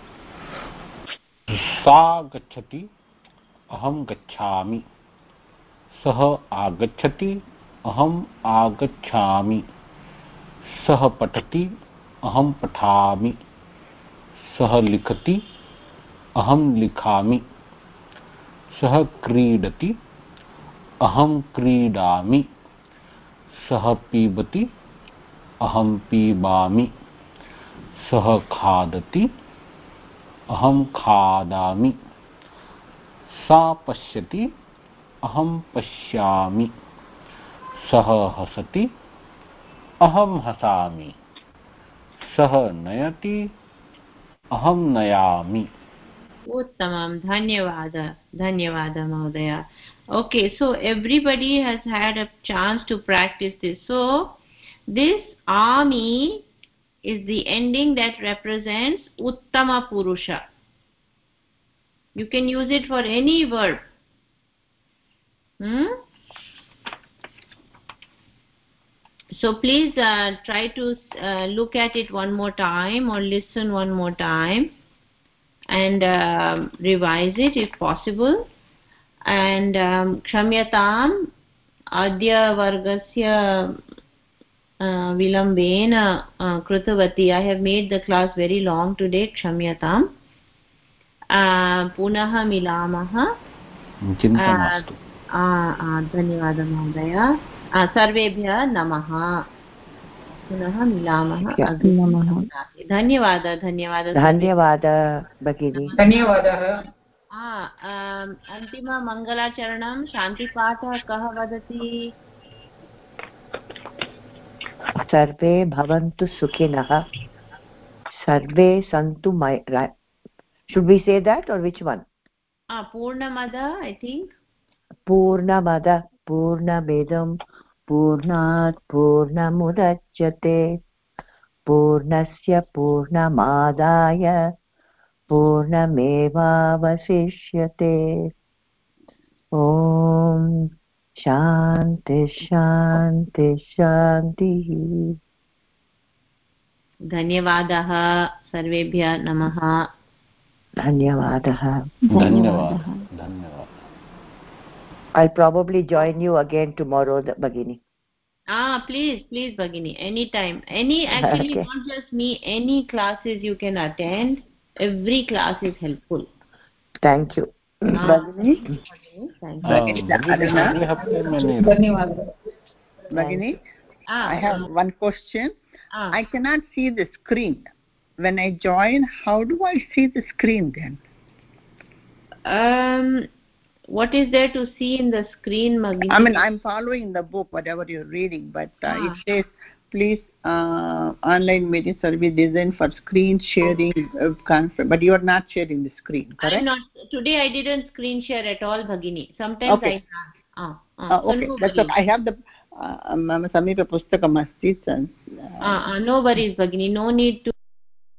सा गच्छति अहं गच्छामि सः आगच्छति अहम् आगच्छामि सः पठति अहं पठामि सः लिखति अहं लिखामि सः क्रीडति अहं क्रीडामि सः पिबति अहं पिबामि सः खादति अहं खादामि सा पश्यति अहं पश्यामि सः हसति अहं हसामि सः नयति अहं नयामि
उत्तमं धन्यवादः धन्यवादः महोदय okay so everybody has had a chance to practice this so this ami is the ending that represents uttama purusha you can use it for any verb Hmm? So please uh, try to uh, look at it one more time or listen one more time and uh, revise it if possible. And um, Kshamyatam Adya Vargasya uh, Vilambena uh, Krutavati. I have made the class very long today. Kshamyatam. Uh, Punaha Milamaha.
चिन्तमास्तु.
धन्यवादः महोदय. सर्वेभ्यः नमः. पुनः मिलामः. धन्यवादः. धन्यवादः.
धन्यवादः भगिनी.
धन्यवादः.
अन्तिममङ्गलाचरणं शान्तिपाठः कः वदति?
सर्वे भवन्तु सुखिनः, सर्वे सन्तु मय. Should we say that or which one?
Ah, Purnamada, I think.
Purnamada Purnamidam Purnat Purnamudachyate Purnasya Purnamadaya Purnamevavasishyate. Om Shanti Shanti Shanti.
Dhanyavadaha. Sarvebhya namaha.
Dhanyavadaha.
Dhanyavadaha. Dhanyavadaha.
I'll probably join you again tomorrow, Bhagini.
Ah, please, please, Bhagini, anytime. Any, actually, okay. Not just me, any classes you can attend. Every class is helpful.
Thank you.
Ah, Bhagini?
Thank
you. Uh,
Bhagini, Bhagini ah, I have uh, one question. Ah. I cannot see the screen. When I join, how do I see the screen then?
Um, what is there to see in the screen, Magini?
I mean, I'm following the book, whatever you're reading, but uh, ah. it says, please, uh, online meeting service designed for screen sharing, uh, conference, but you are not sharing the screen, correct?
I'm not. Today I didn't screen share at all, Bhagini. Sometimes
okay.
I have. Ah,
ah. Uh, okay, so no that's okay. I have the Mama Samipa Pustakam Asti.
Ah, no worries, Bhagini. No need to